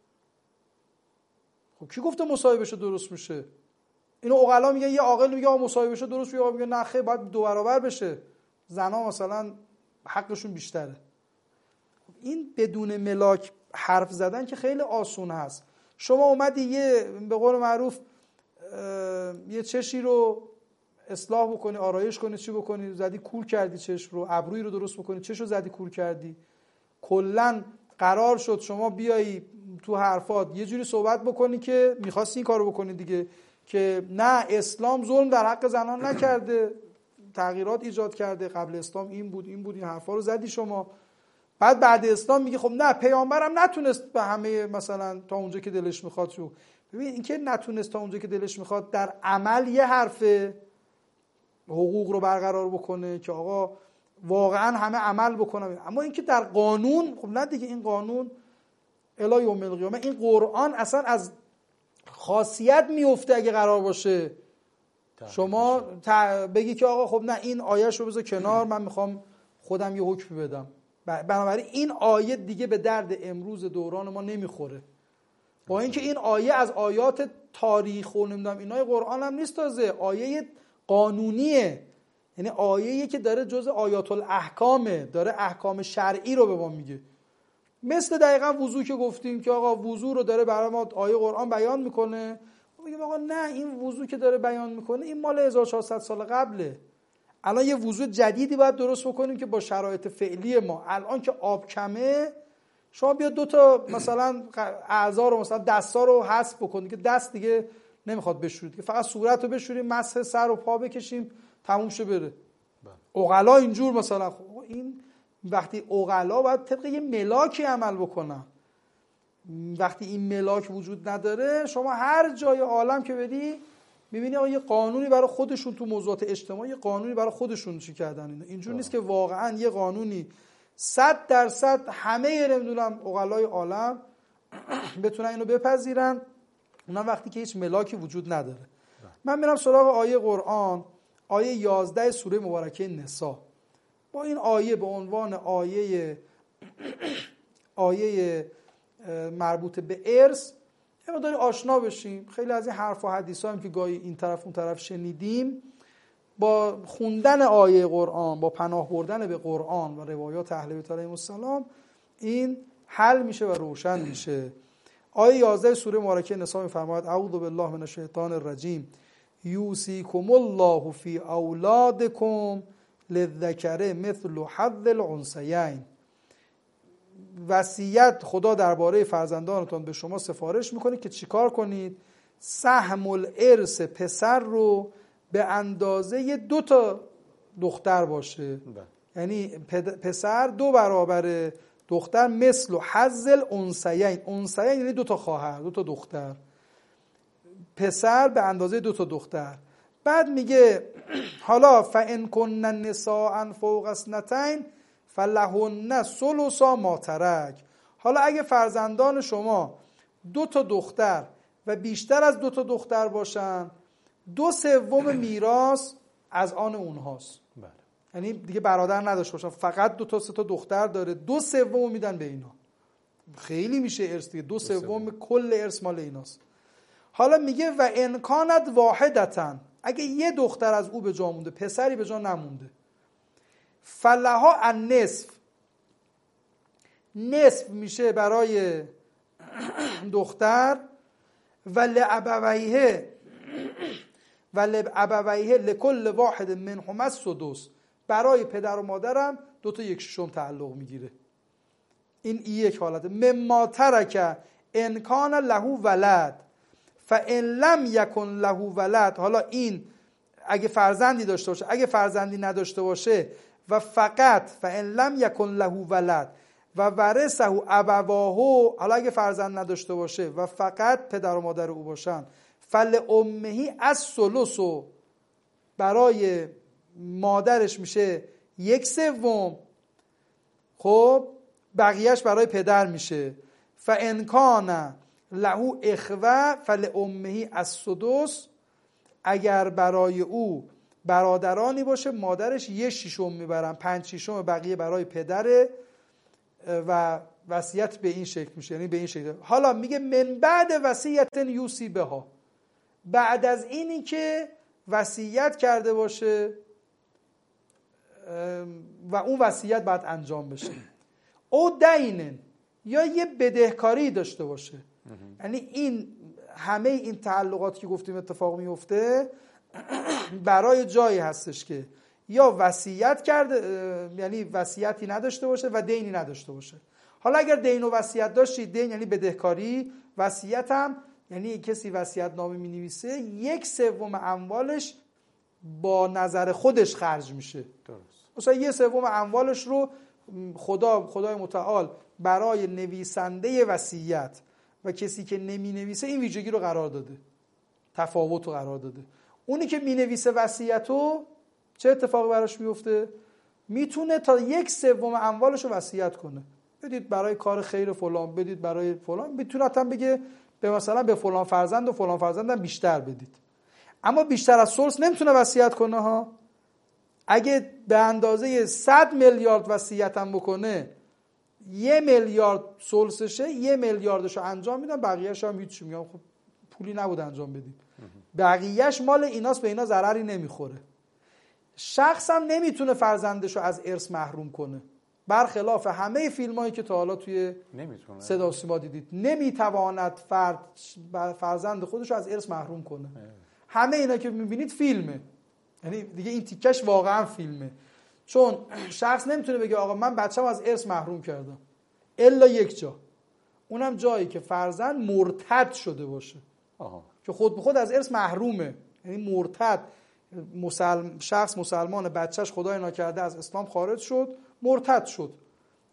خب کی گفته مساوی بشه درست میشه؟ اینو عقلا میگن، یه عاقل میگه مساوی بشه درست میشه، میگه نه خیر باید 2 برابر بشه، زنا مثلا حقشون بیشتره. این بدون ملاک حرف زدن که خیلی آسون هست. شما اومدی یه به قول معروف یه چشی رو اصلاح بکنی، آرایش کنی، چی بکنی، زدی کور کردی چشم رو، ابرویی رو درست بکنی، چش رو زدی کور کردی، کلن قرار شد شما بیایی تو حرفات یه جوری صحبت بکنی که میخواستی این کارو بکنی دیگه، که نه اسلام ظلم در حق زنان نکرده، تغییرات ایجاد کرده، قبل اسلام این بود این حرفا رو زدی شما. بعد اسلام میگه خب نه پیامبرم نتونست به همه مثلا تا اونجا که دلش میخواد شو. ببین این که نتونست تا اونجا که دلش میخواد در عمل یه حرفه، حقوق رو برقرار بکنه که آقا واقعا همه عمل بکنن، اما اینکه در قانون خب نه دیگه، این قانون الی یوم القیامه، این قرآن اصلا از خاصیت میفته اگه قرار باشه شما بگی که آقا خب نه این آیه‌ش رو بذار کنار، من میخوام خودم یه حکم بدم. بنابراین این آیه دیگه به درد امروز دوران ما نمیخوره، با اینکه این آیه از آیات تاریخ و نمیدونم اینای قرآن هم نیست، تازه آیه قانونیه، یعنی آیه‌ای که داره جزء آیات الاحکامه، داره احکام شرعی رو به ما میگه. مثل دقیقاً وضو که گفتیم که آقا وضو رو داره برای ما آیه قرآن بیان میکنه، میگیم آقا نه این وضو که داره بیان میکنه این مال 1400 سال قبله، الان یه وضو جدیدی باید درست بکنیم که با شرایط فعلی ما. الان که آب کمه، شما بیا 2 تا مثلا اعضا رو مثلا دستا رو حذف بکنید که دست دیگه نمیخواد بشورید، که فقط صورت رو بشوریم، مسح سر و پا بکشیم، تموم شه بره. عقلا اینجور مثلا. خب این وقتی عقلا باید طبق یه ملاکی عمل بکنن، وقتی این ملاک وجود نداره، شما هر جای عالم که بری میبینی آقا یه قانونی برای خودشون تو موضوعات اجتماعی، یه قانونی برای خودشون چی کردن. اینجور نیست که واقعا یه قانونی 100% همه نمیدونم عقلای عالم بتونن اینو بپذیرن، اونم وقتی که هیچ ملاکی وجود نداره. من میرم سراغ آیه قرآن، آیه 11 سوره مبارکه نساء. با این آیه به عنوان آیه مربوط به ارث یه مقدار آشنا بشیم. خیلی از این حرف و حدیثا هم که گاهی این طرف اون طرف شنیدیم، با خوندن آیه قرآن، با پناه بردن به قرآن و روایات اهل بیت علیهم السلام این حل میشه و روشن میشه. آیه 11 سوره مبارکه نساء میفرماید اعوذ بالله من الشیطان الرجیم یوصیکم الله فی اولادکم للذکر مثل حظ الانثیین. وصیت خدا درباره فرزندانتون به شما سفارش میکنه که چیکار کنید؟ سهم الارث پسر رو به اندازه 2 تا دختر باشه. یعنی پسر 2 برابر دختر، مثل حظ الانثیین. انثیین یعنی 2 تا خواهر، 2 تا دختر. پسر به اندازه 2 تا دختر. بعد میگه حالا فان کن نساء فوق اثنتین فلهن ثلث ما ترک. حالا اگه فرزندان شما 2 تا دختر و بیشتر از 2 تا دختر باشن، 2/3 میراث از آن اونهاست. بله. یعنی دیگه برادر نداشته باشن، فقط 2 تا 3 تا دختر داره، 2/3 میدن به اینا. خیلی میشه ارث دیگه، 2/3 کل ارث مال ایناست. حالا میگه و ان کانت واحدتن، اگه یه دختر از او به جا مونده، پسری به جا نمونده، فلها النصف، نصف میشه برای دختر، و لابویه لکل واحد منهما السدس، برای پدر و مادرم 2 تا 1/6 تعلق میگیره. این یک حالته. مما ترک ان کان له ولد فان لم یکن له ولد. حالا این اگه فرزندی داشته باشه، اگه فرزندی نداشته باشه، و فقط فان لم یکن له ولد و ورثه ابواه، حالا اگه فرزند نداشته باشه و فقط پدر و مادر او باشن، فلامه الثلث، برای مادرش میشه 1/3، خب بقیهش برای پدر میشه. فان کان له اخوه فلامه السدس، اگر برای او برادرانی باشه، مادرش 1/6 میبرن، 5/6 بقیه برای پدره و وصیت به این شکل میشه. یعنی به این شکل. حالا میگه من بعد وصیت یوصی بها، بعد از اینی که وصیت کرده باشه و اون وصیت باید انجام بشه. او دینن، یا یه بدهکاری داشته باشه. یعنی این همه این تعلقات که گفتیم اتفاق میفته برای جایی هستش که یا وصیت کرده، یعنی وصیتی نداشته باشه و دینی نداشته باشه. حالا اگر دین و وصیت داشتید، دین یعنی بدهکاری، وصیت هم یعنی کسی وصیت نامه می‌نویسه 1/3 اموالش با نظر خودش خرج میشه. درست. مثلا 1/3 اموالش رو خدای متعال برای نویسنده وصیت و کسی که نمی‌نویسه این ویژگی رو قرار داده، تفاوت رو قرار داده. اونی که می‌نویسه وصیتو چه اتفاقی براش میفته؟ میتونه تا 1/3 اموالش رو وصیت کنه. بدید برای کار خیر فلان، بدید برای فلان، میتونه حتی بگه به مثلا به فلان فرزند و فلان فرزندم بیشتر بدید. اما بیشتر از ثلث نمیتونه وصیت کنه ها. اگه به اندازه 100 میلیارد وصیتم بکنه، 1 میلیارد ثلثشه، 1 میلیاردشو انجام میدن، بقیه‌اش هم هیچ. میگم خب پولی نبود انجام بدید، بقیه‌اش مال ایناست، به اینا ضرری نمیخوره. شخص هم نمیتونه فرزندشو از ارث محروم کنه، برخلاف همه فیلمایی که تا حالا توی صدا و سیما دیدید. نمیتواند فرزند خودشو از ارث محروم کنه. همه اینا که میبینید فیلمه، یعنی دیگه این تیکش واقعا فیلمه. چون شخص نمیتونه بگه آقا من بچه‌مو از ارث محروم کردم، الا یک جا، اونم جایی که فرزند مرتد شده باشه. که خود به خود از ارث محرومه. یعنی مرتد، شخص مسلمان، بچهش خدای ناکرده از اسلام خارج شد، مرتد شد،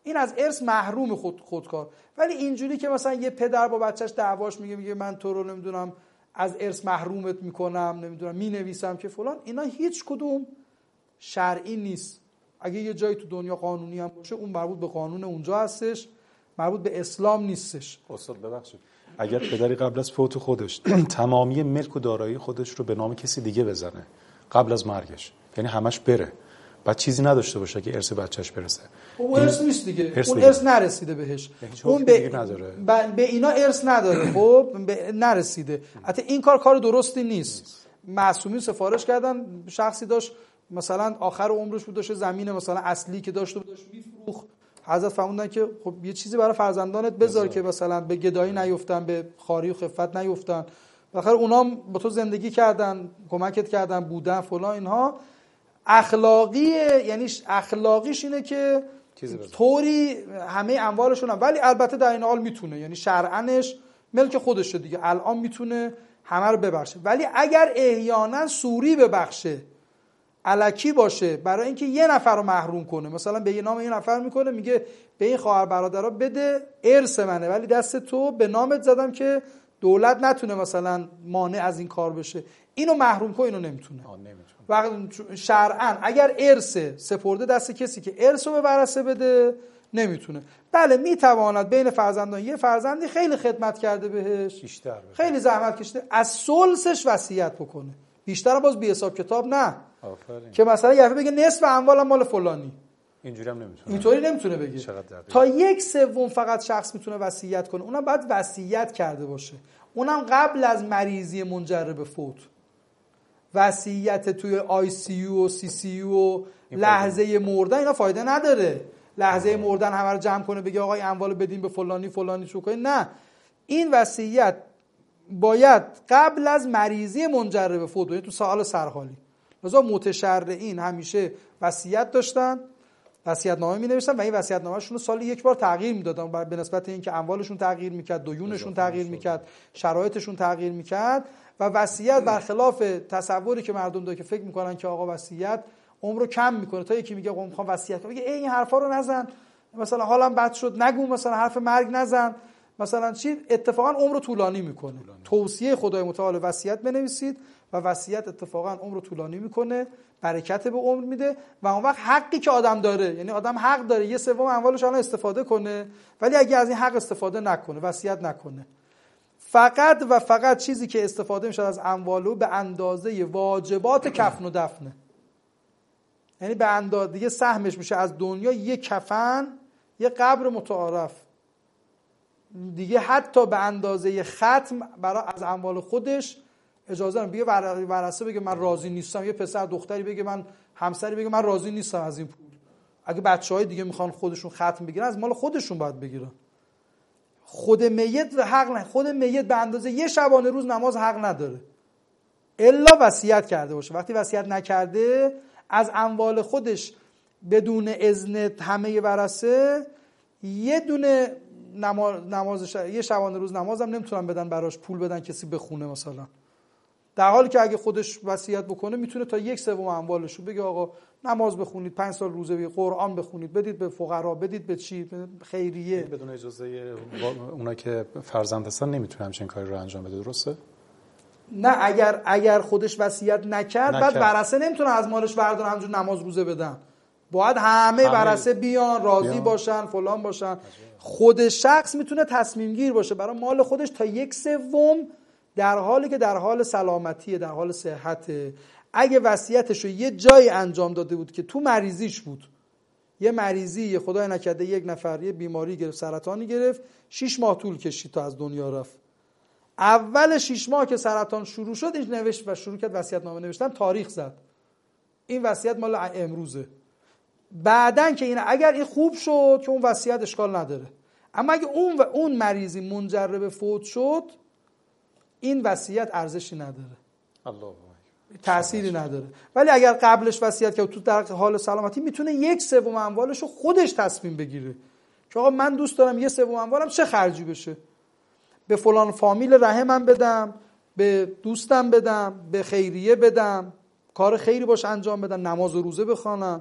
این از ارث محروم خودکار. ولی اینجوری که مثلا یه پدر با بچهش دعواش میگه من تو رو نمیدونم از ارث محرومت میکنم، نمیدونم مینویسم که فلان، اینا هیچ کدوم شرعی نیست. اگه یه جایی تو دنیا قانونی هم باشه اون مربوط به قانون اونجا هستش، مربوط به اسلام نیستش. استاد ببخشید، اگر پدری قبل از فوت خودش تمامی ملک و دارایی خودش رو به نام کسی دیگه بزنه قبل از مرگش، یعنی همش بره، بعد چیزی نداشته باشه که ارث بچهش برسه، اون ارث نیست دیگه، اون ارث نرسیده بهش، اون به اینا ارث نداره، خب نرسیده. حتی این کار درستی نیست. معصومین سفارش کردن، شخصی داشت مثلا آخر عمرش بود، داشت زمین مثلا اصلی که داشت میفروخت، حضرت فرمودن که خب یه چیزی برای فرزندانت بذار که مثلا به گدایی نیفتن، به خواری و خفت نیفتن. بالاخره اونا با تو زندگی کردن، کمکت کردن، بودن فلان، اینها اخلاقیه، یعنی اخلاقیش اینه که طوری همه اموالشون هم، ولی البته در این حال میتونه، یعنی شرعنش ملک خودشه دیگه، الان میتونه همه رو ببخشه. ولی اگر احیانا سوری ببخشه، الکی باشه، برای اینکه یه نفر رو محروم کنه، مثلا به یه نام یه نفر میکنه، میگه به این خواهر برادرها بده، ارث منه ولی دست تو به نامت زدم که دولت نتونه مثلا مانع از این کار بشه، اینو محروم کنه، اینو نمیتونه. و شرعاً اگر ارث سپرده دست کسی که ارث رو به ورثه بده نمیتونه. بله میتواند بین فرزندان یه فرزندی خیلی خدمت کرده بهش، خیلی زحمت کشیده، از ثلثش وصیت بکنه، بیشتر باز بی حساب کتاب نه. آفرین. که مثلا یه بگه نصف اموالم مال فلانی، اینجوری هم نمیتونه، اینطوری نمیتونه بگه. تا 1/3 فقط شخص میتونه وصیت کنه، اونم باید وصیت کرده باشه، اونم قبل از مریضی منجر به فوت. وصیت توی ICU و CCU و لحظه مردن اینا فایده نداره. لحظه مردن همه رو جمع کنه بگه آقای اموال بدین به فلانی فلانی چو کنه، نه. این وصیت باید قبل از مریضی منجر به فوت، یعنی تو سال سرحالی. لذا متشرعین همیشه وصیت داشتن، وصیت‌نامه می‌نوشتن و این وصیت‌نامه‌شون رو سالی یک بار تغییر می‌دادن به نسبت اینکه اموالشون تغییر می‌کرد، دیونشون تغییر می‌کرد، شرایطشون تغییر می‌کرد. و وصیت برخلاف تصوری که مردم داره که فکر می‌کنن که آقا وصیت عمر رو کم می‌کنه، تا یکی میگه آقا می‌خوام وصیت کنم، میگه این حرفا رو نزن، مثلا حالم بد شد نگو، مثلا حرف مرگ نزن، مثلا چی، اتفاقا عمر رو طولانی می‌کنه. توصیه خدای متعال وصیت بنویسید و وصیت اتفاقا عمر رو طولانی می‌کنه، برکت به عمر میده و اون وقت حقی که آدم داره، یعنی آدم حق داره 1/3 اموالش الان استفاده کنه، ولی اگه از این حق استفاده نکنه، وصیت نکنه، فقط و فقط چیزی که استفاده میشه از اموالو به اندازه واجبات کفن و دفنه، یعنی به اندازه دیگه سهمش میشه از دنیا یه کفن، یه قبر متعارف دیگه، حتی به اندازه ختم برای از اموال خودش اجازه نمیده. بگه ورثه بگه من راضی نیستم، یه پسر دختری بگه من، همسری بگه من راضی نیستم از این پول. اگه بچهای دیگه میخوان خودشون ختم بگیرن، از مال خودشون باید بگیرن. خود میت حق نه، خود میت به اندازه یه شبانه روز نماز حق نداره الا وصیت کرده باشه. وقتی وصیت نکرده از اموال خودش بدون اذن همه ورثه یه دونه نمازش، یه شبانه روز نماز هم نمیتونن بدن براش، پول بدن کسی بخونه مثلا، در حالی که اگه خودش وصیت بکنه میتونه تا 1/3 اموالش رو بگه آقا نماز بخونید، 5 سال روزه بگید، قرآن بخونید، بدید به فقرا، بدید به چی، خیریه. بدون اجازه اونا که فرزند هستن نمیتونه همچین کاری رو انجام بده، درسته؟ نه، اگر خودش وصیت نکرد بعد ورثه نمیتونه از مالش بردارن همونجور نماز روزه بدن، باید همه ورثه بیان راضی باشن فلان باشن. خود شخص میتونه تصمیم گیر باشه برای مال خودش تا 1/3 در حالی که در حال سلامتیه، در حال صحته. اگه وصیتش رو یه جایی انجام داده بود که تو مریضیش بود، یه مریضی خدای نکرده یک نفر یه بیماری گرفت، سرطانی گرفت، 6 ماه طول کشید تا از دنیا رفت. اول 6 ماه که سرطان شروع شد این نوشت و شروع کرد وصیت‌نامه نوشتن، تاریخ زد این وصیت مال امروزه. بعدن که این اگر این خوب شد که اون وصیت اشکال نداره، اما اگه اون مریضی منجر به فوت شد این وصیت ارزشی نداره، الله تأثیری نداره. ولی اگر قبلش وصیت کرد تو در حال سلامتی میتونه 1/3 اموالشو خودش تصمیم بگیره که آقا من دوست دارم 1/3 اموالم چه خرجی بشه، به فلان فامیل رحمم بدم، به دوستم بدم، به خیریه بدم، کار خیری باش انجام بدم، نماز و روزه بخوانم.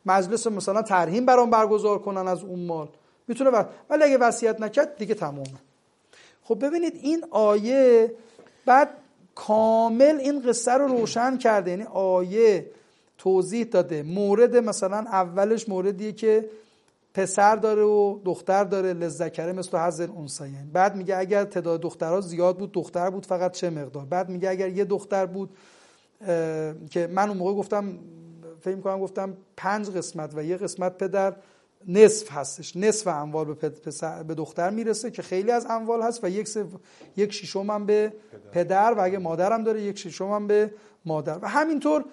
مجلس مثلا ترحیم برام برگزار کنن از اون مال میتونه، ولی اگه وصیت نکرد دیگه تمامه. خب ببینید این آیه بعد کامل این قصه رو روشن کرده. یعنی آیه توضیح داده مورد مثلا اولش موردیه که پسر داره و دختر داره، للذکر مثل حظ الانثیین. بعد میگه اگر تعداد دخترها زیاد بود، دختر بود فقط چه مقدار. بعد میگه اگر یه دختر بود که من اون موقع گفتم فکر می‌کنم گفتم 5 قسمت و یه قسمت پدر نصف هستش، نصف اموال به دختر میرسه که خیلی از اموال هست و یک ششم هم به پدر و اگه مادرم داره یک ششم هم به مادر و همینطور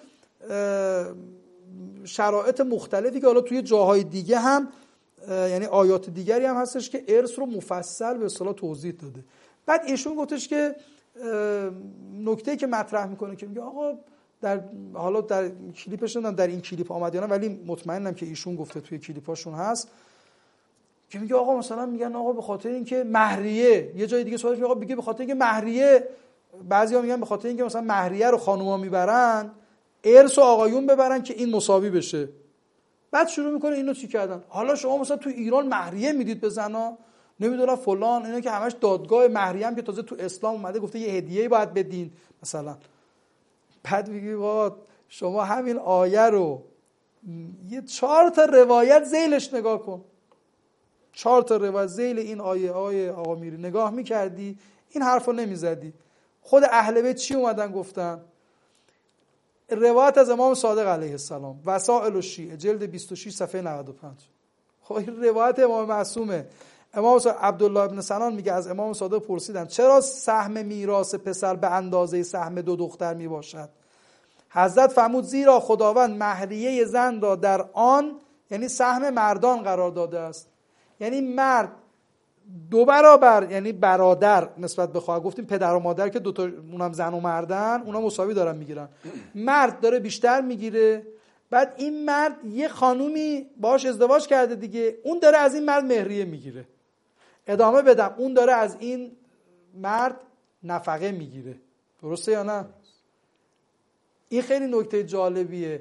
شرایط مختلفی که حالا توی جاهای دیگه هم یعنی آیات دیگری هم هستش که ارث رو مفصل به اصطلاح توضیح داده. بعد ایشون گفتش که نکته که مطرح میکنه که میگه آقا حالا در کلیپش ندارم در این کلیپ آمد یا نه، ولی مطمئنم که ایشون گفته توی کلیپاشون هست که میگه آقا مثلا میگن آقا به خاطر اینکه مهریه، یه جای دیگه سوالش میگه آقا به خاطر اینکه مهریه، بعضیا میگن به خاطر اینکه مثلا مهریه رو خانوما میبرن ارث و آقایون ببرن که این مساوی بشه. بعد شروع میکنه اینو چی کردن. حالا شما مثلا تو ایران مهریه میدید به زنا، نمیدونم فلان، اینا که همش دادگاه مهریه هم که تازه تو اسلام اومده گفته یه هدیه‌ای باید بدین مثلا. بعد میگی با شما همین آیه رو یه 4 تا روایت ذیلش نگاه کن، 4 تا روایت ذیل این آیه آقا میری نگاه میکردی این حرفو نمیزدی. خود اهل بیت چی اومدن گفتن؟ روایت از امام صادق علیه السلام، وسائل الشیعه جلد 26 صفحه 95. خب این روایت امام معصومه. امام عبدالله ابن سنان میگه از امام صادق پرسیدن چرا سهم میراث پسر به اندازه سهم 2 دختر میباشد؟ حضرت فرمود زیرا خداوند مهریه زن را در آن یعنی سهم مردان قرار داده است. یعنی مرد 2 برابر یعنی برادر نسبت به خواهر، گفتیم پدر و مادر که 2 تا اونم زن و مردن اونا مساوی دارن میگیرن، مرد داره بیشتر میگیره. بعد این مرد یه خانومی باهاش ازدواج کرده دیگه، اون داره از این مرد مهریه میگیره. ادامه بدم اون داره از این مرد نفقه میگیره. درسته یا نه؟ این خیلی نکته جالبیه،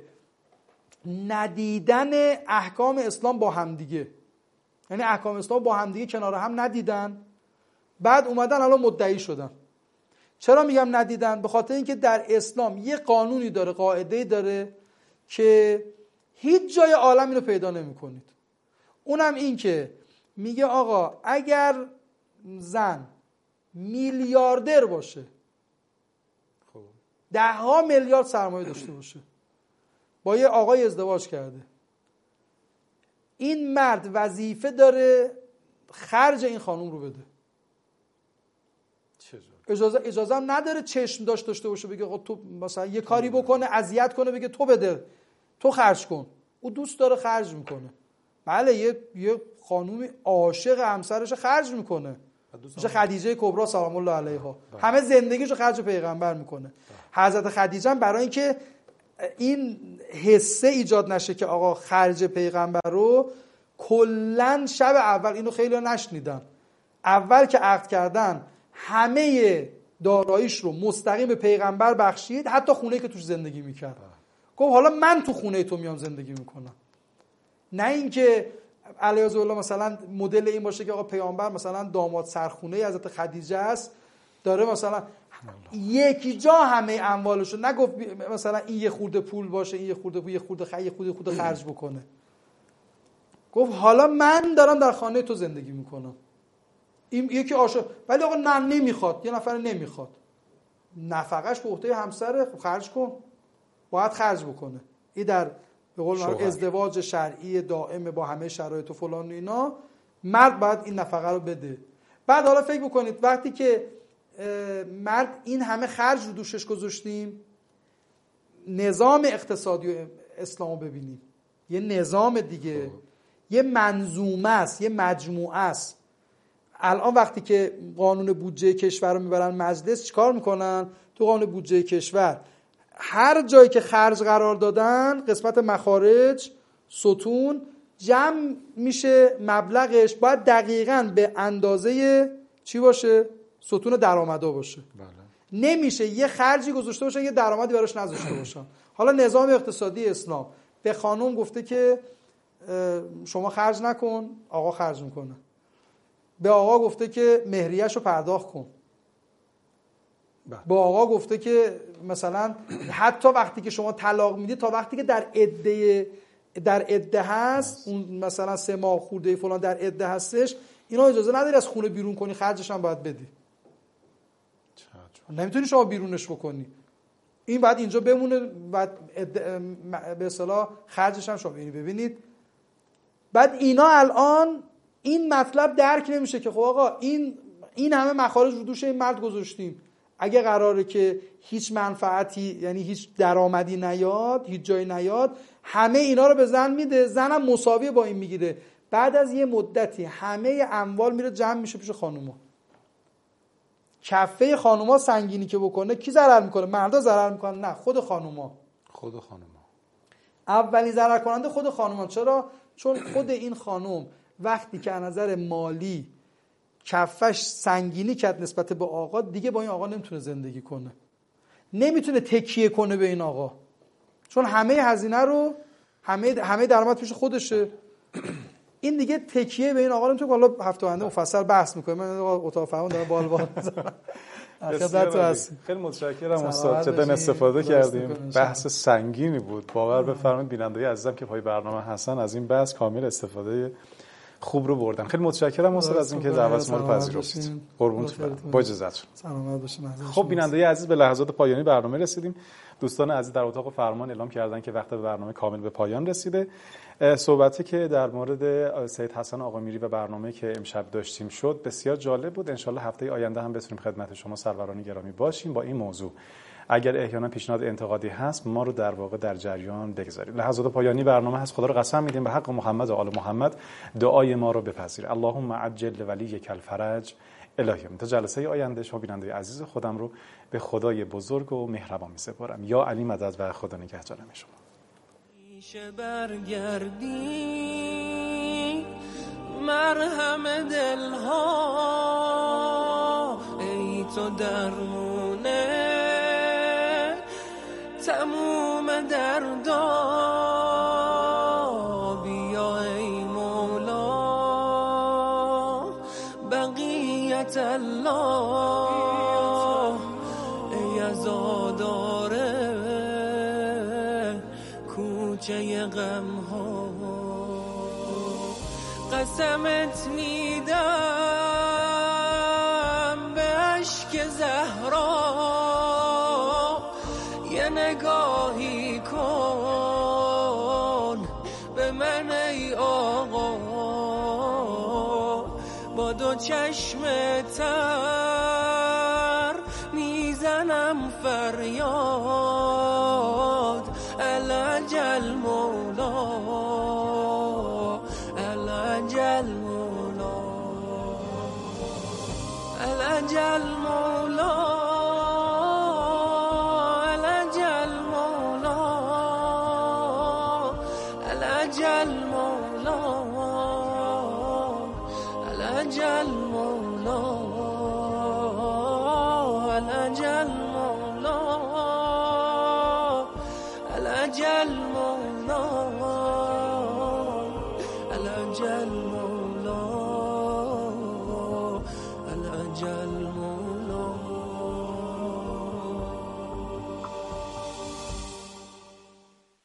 ندیدن احکام اسلام با همدیگه. یعنی احکام اسلام با همدیگه کنار هم ندیدن، بعد اومدن حالا مدعی شدن. چرا میگم ندیدن؟ به خاطر اینکه در اسلام یه قانونی داره، قاعده‌ای داره که هیچ جای عالم اینو پیدا نمی‌کنید. اونم این که میگه آقا اگر زن میلیاردر باشه، 10 میلیارد سرمایه داشته باشه، با یه آقای ازدواج کرده، این مرد وظیفه داره خرج این خانوم رو بده. اجازه هم نداره چشم داشته باشه بگه آقا تو مثلا یه کاری بکنه اذیت کنه بگه تو بده تو خرج کن. او دوست داره خرج میکنه. بله یه خانومی عاشق همسرش خرج میکنه، میشه خدیجه کبرا سلام الله علیها، همه زندگیشو خرج پیغمبر میکنه. حضرت خدیجه هم برای اینکه این حسه ایجاد نشه که آقا خرج پیغمبر رو، کلن شب اول، اینو خیلی ها نشنیدن، اول که عقد کردن همه داراییش رو مستقیم به پیغمبر بخشید، حتی خونه‌ای که توش زندگی میکرد. گفت حالا من تو خونه تو میام زندگی میکنم. نه اینکه علیه الله مثلا مدل این باشه که آقا پیامبر مثلا داماد سرخونه حضرت خدیجه است، داره مثلا یکی جا همه اموالشو نگفت مثلا این یه خورده پول باشه، این یه خورده خرج بکنه. گفت حالا من دارم در خانه تو زندگی میکنم. این یکی عاشق، ولی آقا نه نمیخواد، یه نفر نمیخواد، نفقش به عهده همسره، خرج کن، باید خرج بکنه. این در به قول معروف ازدواج شرعی دائم با همه شرایط و فلان و اینا، مرد باید این نفقه رو بده. بعد حالا فکر بکنید وقتی که مرد این همه خرج رو دوشش گذاشتیم، نظام اقتصادی اسلامو ببینیم، یه نظام دیگه، یه منظومه است، یه مجموعه است. الان وقتی که قانون بودجه کشور رو میبرن مجلس، چیکار میکنن؟ تو قانون بودجه کشور هر جایی که خرج قرار دادن، قسمت مخارج، ستون جمع میشه، مبلغش باید دقیقاً به اندازه چی باشه؟ ستون درآمدا باشه. بله. نمیشه یه خرجی گذاشته باشن یه درآمدی براش نذاشته باشن. حالا نظام اقتصادی اسلام به خانم گفته که شما خرج نکن، آقا خرج میکنه. به آقا گفته که مهریه‌شو پرداخت کن. با آقا گفته که مثلا حتی وقتی که شما طلاق میدی تا وقتی که در عده هست، اون مثلا 3 ماه خورده فلان در عده هستش، اینا اجازه نداری از خونه بیرون کنی، خرجش هم باید بدی. نمیتونی شما بیرونش بکنی، این بعد اینجا بمونه و به اصطلاح خرجش هم شما ببینید. بعد اینا الان این مطلب درک نمیشه که خب آقا این همه مخارج رو دوش این مرد گذاشتیم، اگه قراره که هیچ منفعتی یعنی هیچ درآمدی نیاد، هیچ جایی نیاد، همه اینا رو به زن میده، زنم مساوی با این میگیره. بعد از یه مدتی همه اموال میره جمع میشه پیش خانوما. کفه خانوما سنگینی که بکنه کی ضرر میکنه؟ مردا ضرر میکنن؟ نه، خود خانوما. اولین ضرر کننده خود خانوما. چرا؟ چون خود این خانم وقتی که از نظر مالی کفش سنگینی کرد نسبت به آقا، دیگه با این آقا نمیتونه زندگی کنه، نمیتونه تکیه کنه به این آقا، چون همه هزینه رو همه درآمد پیش خودشه. این دیگه تکیه به این آقا نمیتونه. حالا هفته آینده مفصل بحث میکنیم. من اتاق فرمان دارم بال میزنم. خیلی متشکرم استاد، جدا استفاده کردیم. بحث سنگینی بود، باور بفرمایید بیننده‌های عزیزم که پای برنامه هستن از این بحث کامل استفاده خوب رو بردن. خیلی متشکرم استاد از اینکه دعوت ما رو پذیرفتید. قربونتون برم. با اجازهتون. سلامت باشید. خب بیننده‌های عزیز، به لحظات پایانی برنامه رسیدیم. دوستان عزیز در اتاق فرمان اعلام کردن که وقت برنامه کامل به پایان رسیده. صحبتی که در مورد سید حسن آقامیری و برنامه که امشب داشتیم شد بسیار جالب بود. انشالله هفته آینده هم بتونیم خدمت شما سروران گرامی باشیم با این موضوع. اگر احیانا پیشنهاد انتقادی هست ما رو در واقع در جریان بگذارید. لحظات پایانی برنامه هست. خدا رو قسم میدیم به حق محمد و آل محمد دعای ما رو بپذیر. اللهم عجل ولیک الفرج. الهی تا جلسه آینده شما بیننده عزیز خودم رو به خدای بزرگ و مهربان میسپارم. یا علی مدد و خدا نگهدار شما. برگردی مرهم دلها، ای تو درمونه تموم دردا، بیا ای مولا بقیت الله، ای عزاداره کوچه غم ها. قسمت میدم به اشک زهرا، یه نگاهی کن به من ای آقا، با دو چشم تر میزنم فریاد، العجل مولا العجل مولا العجل مولا العجل مولا العجل مولا العجل مولا العجل مولا العجل مولا العجل مولا العجل مولا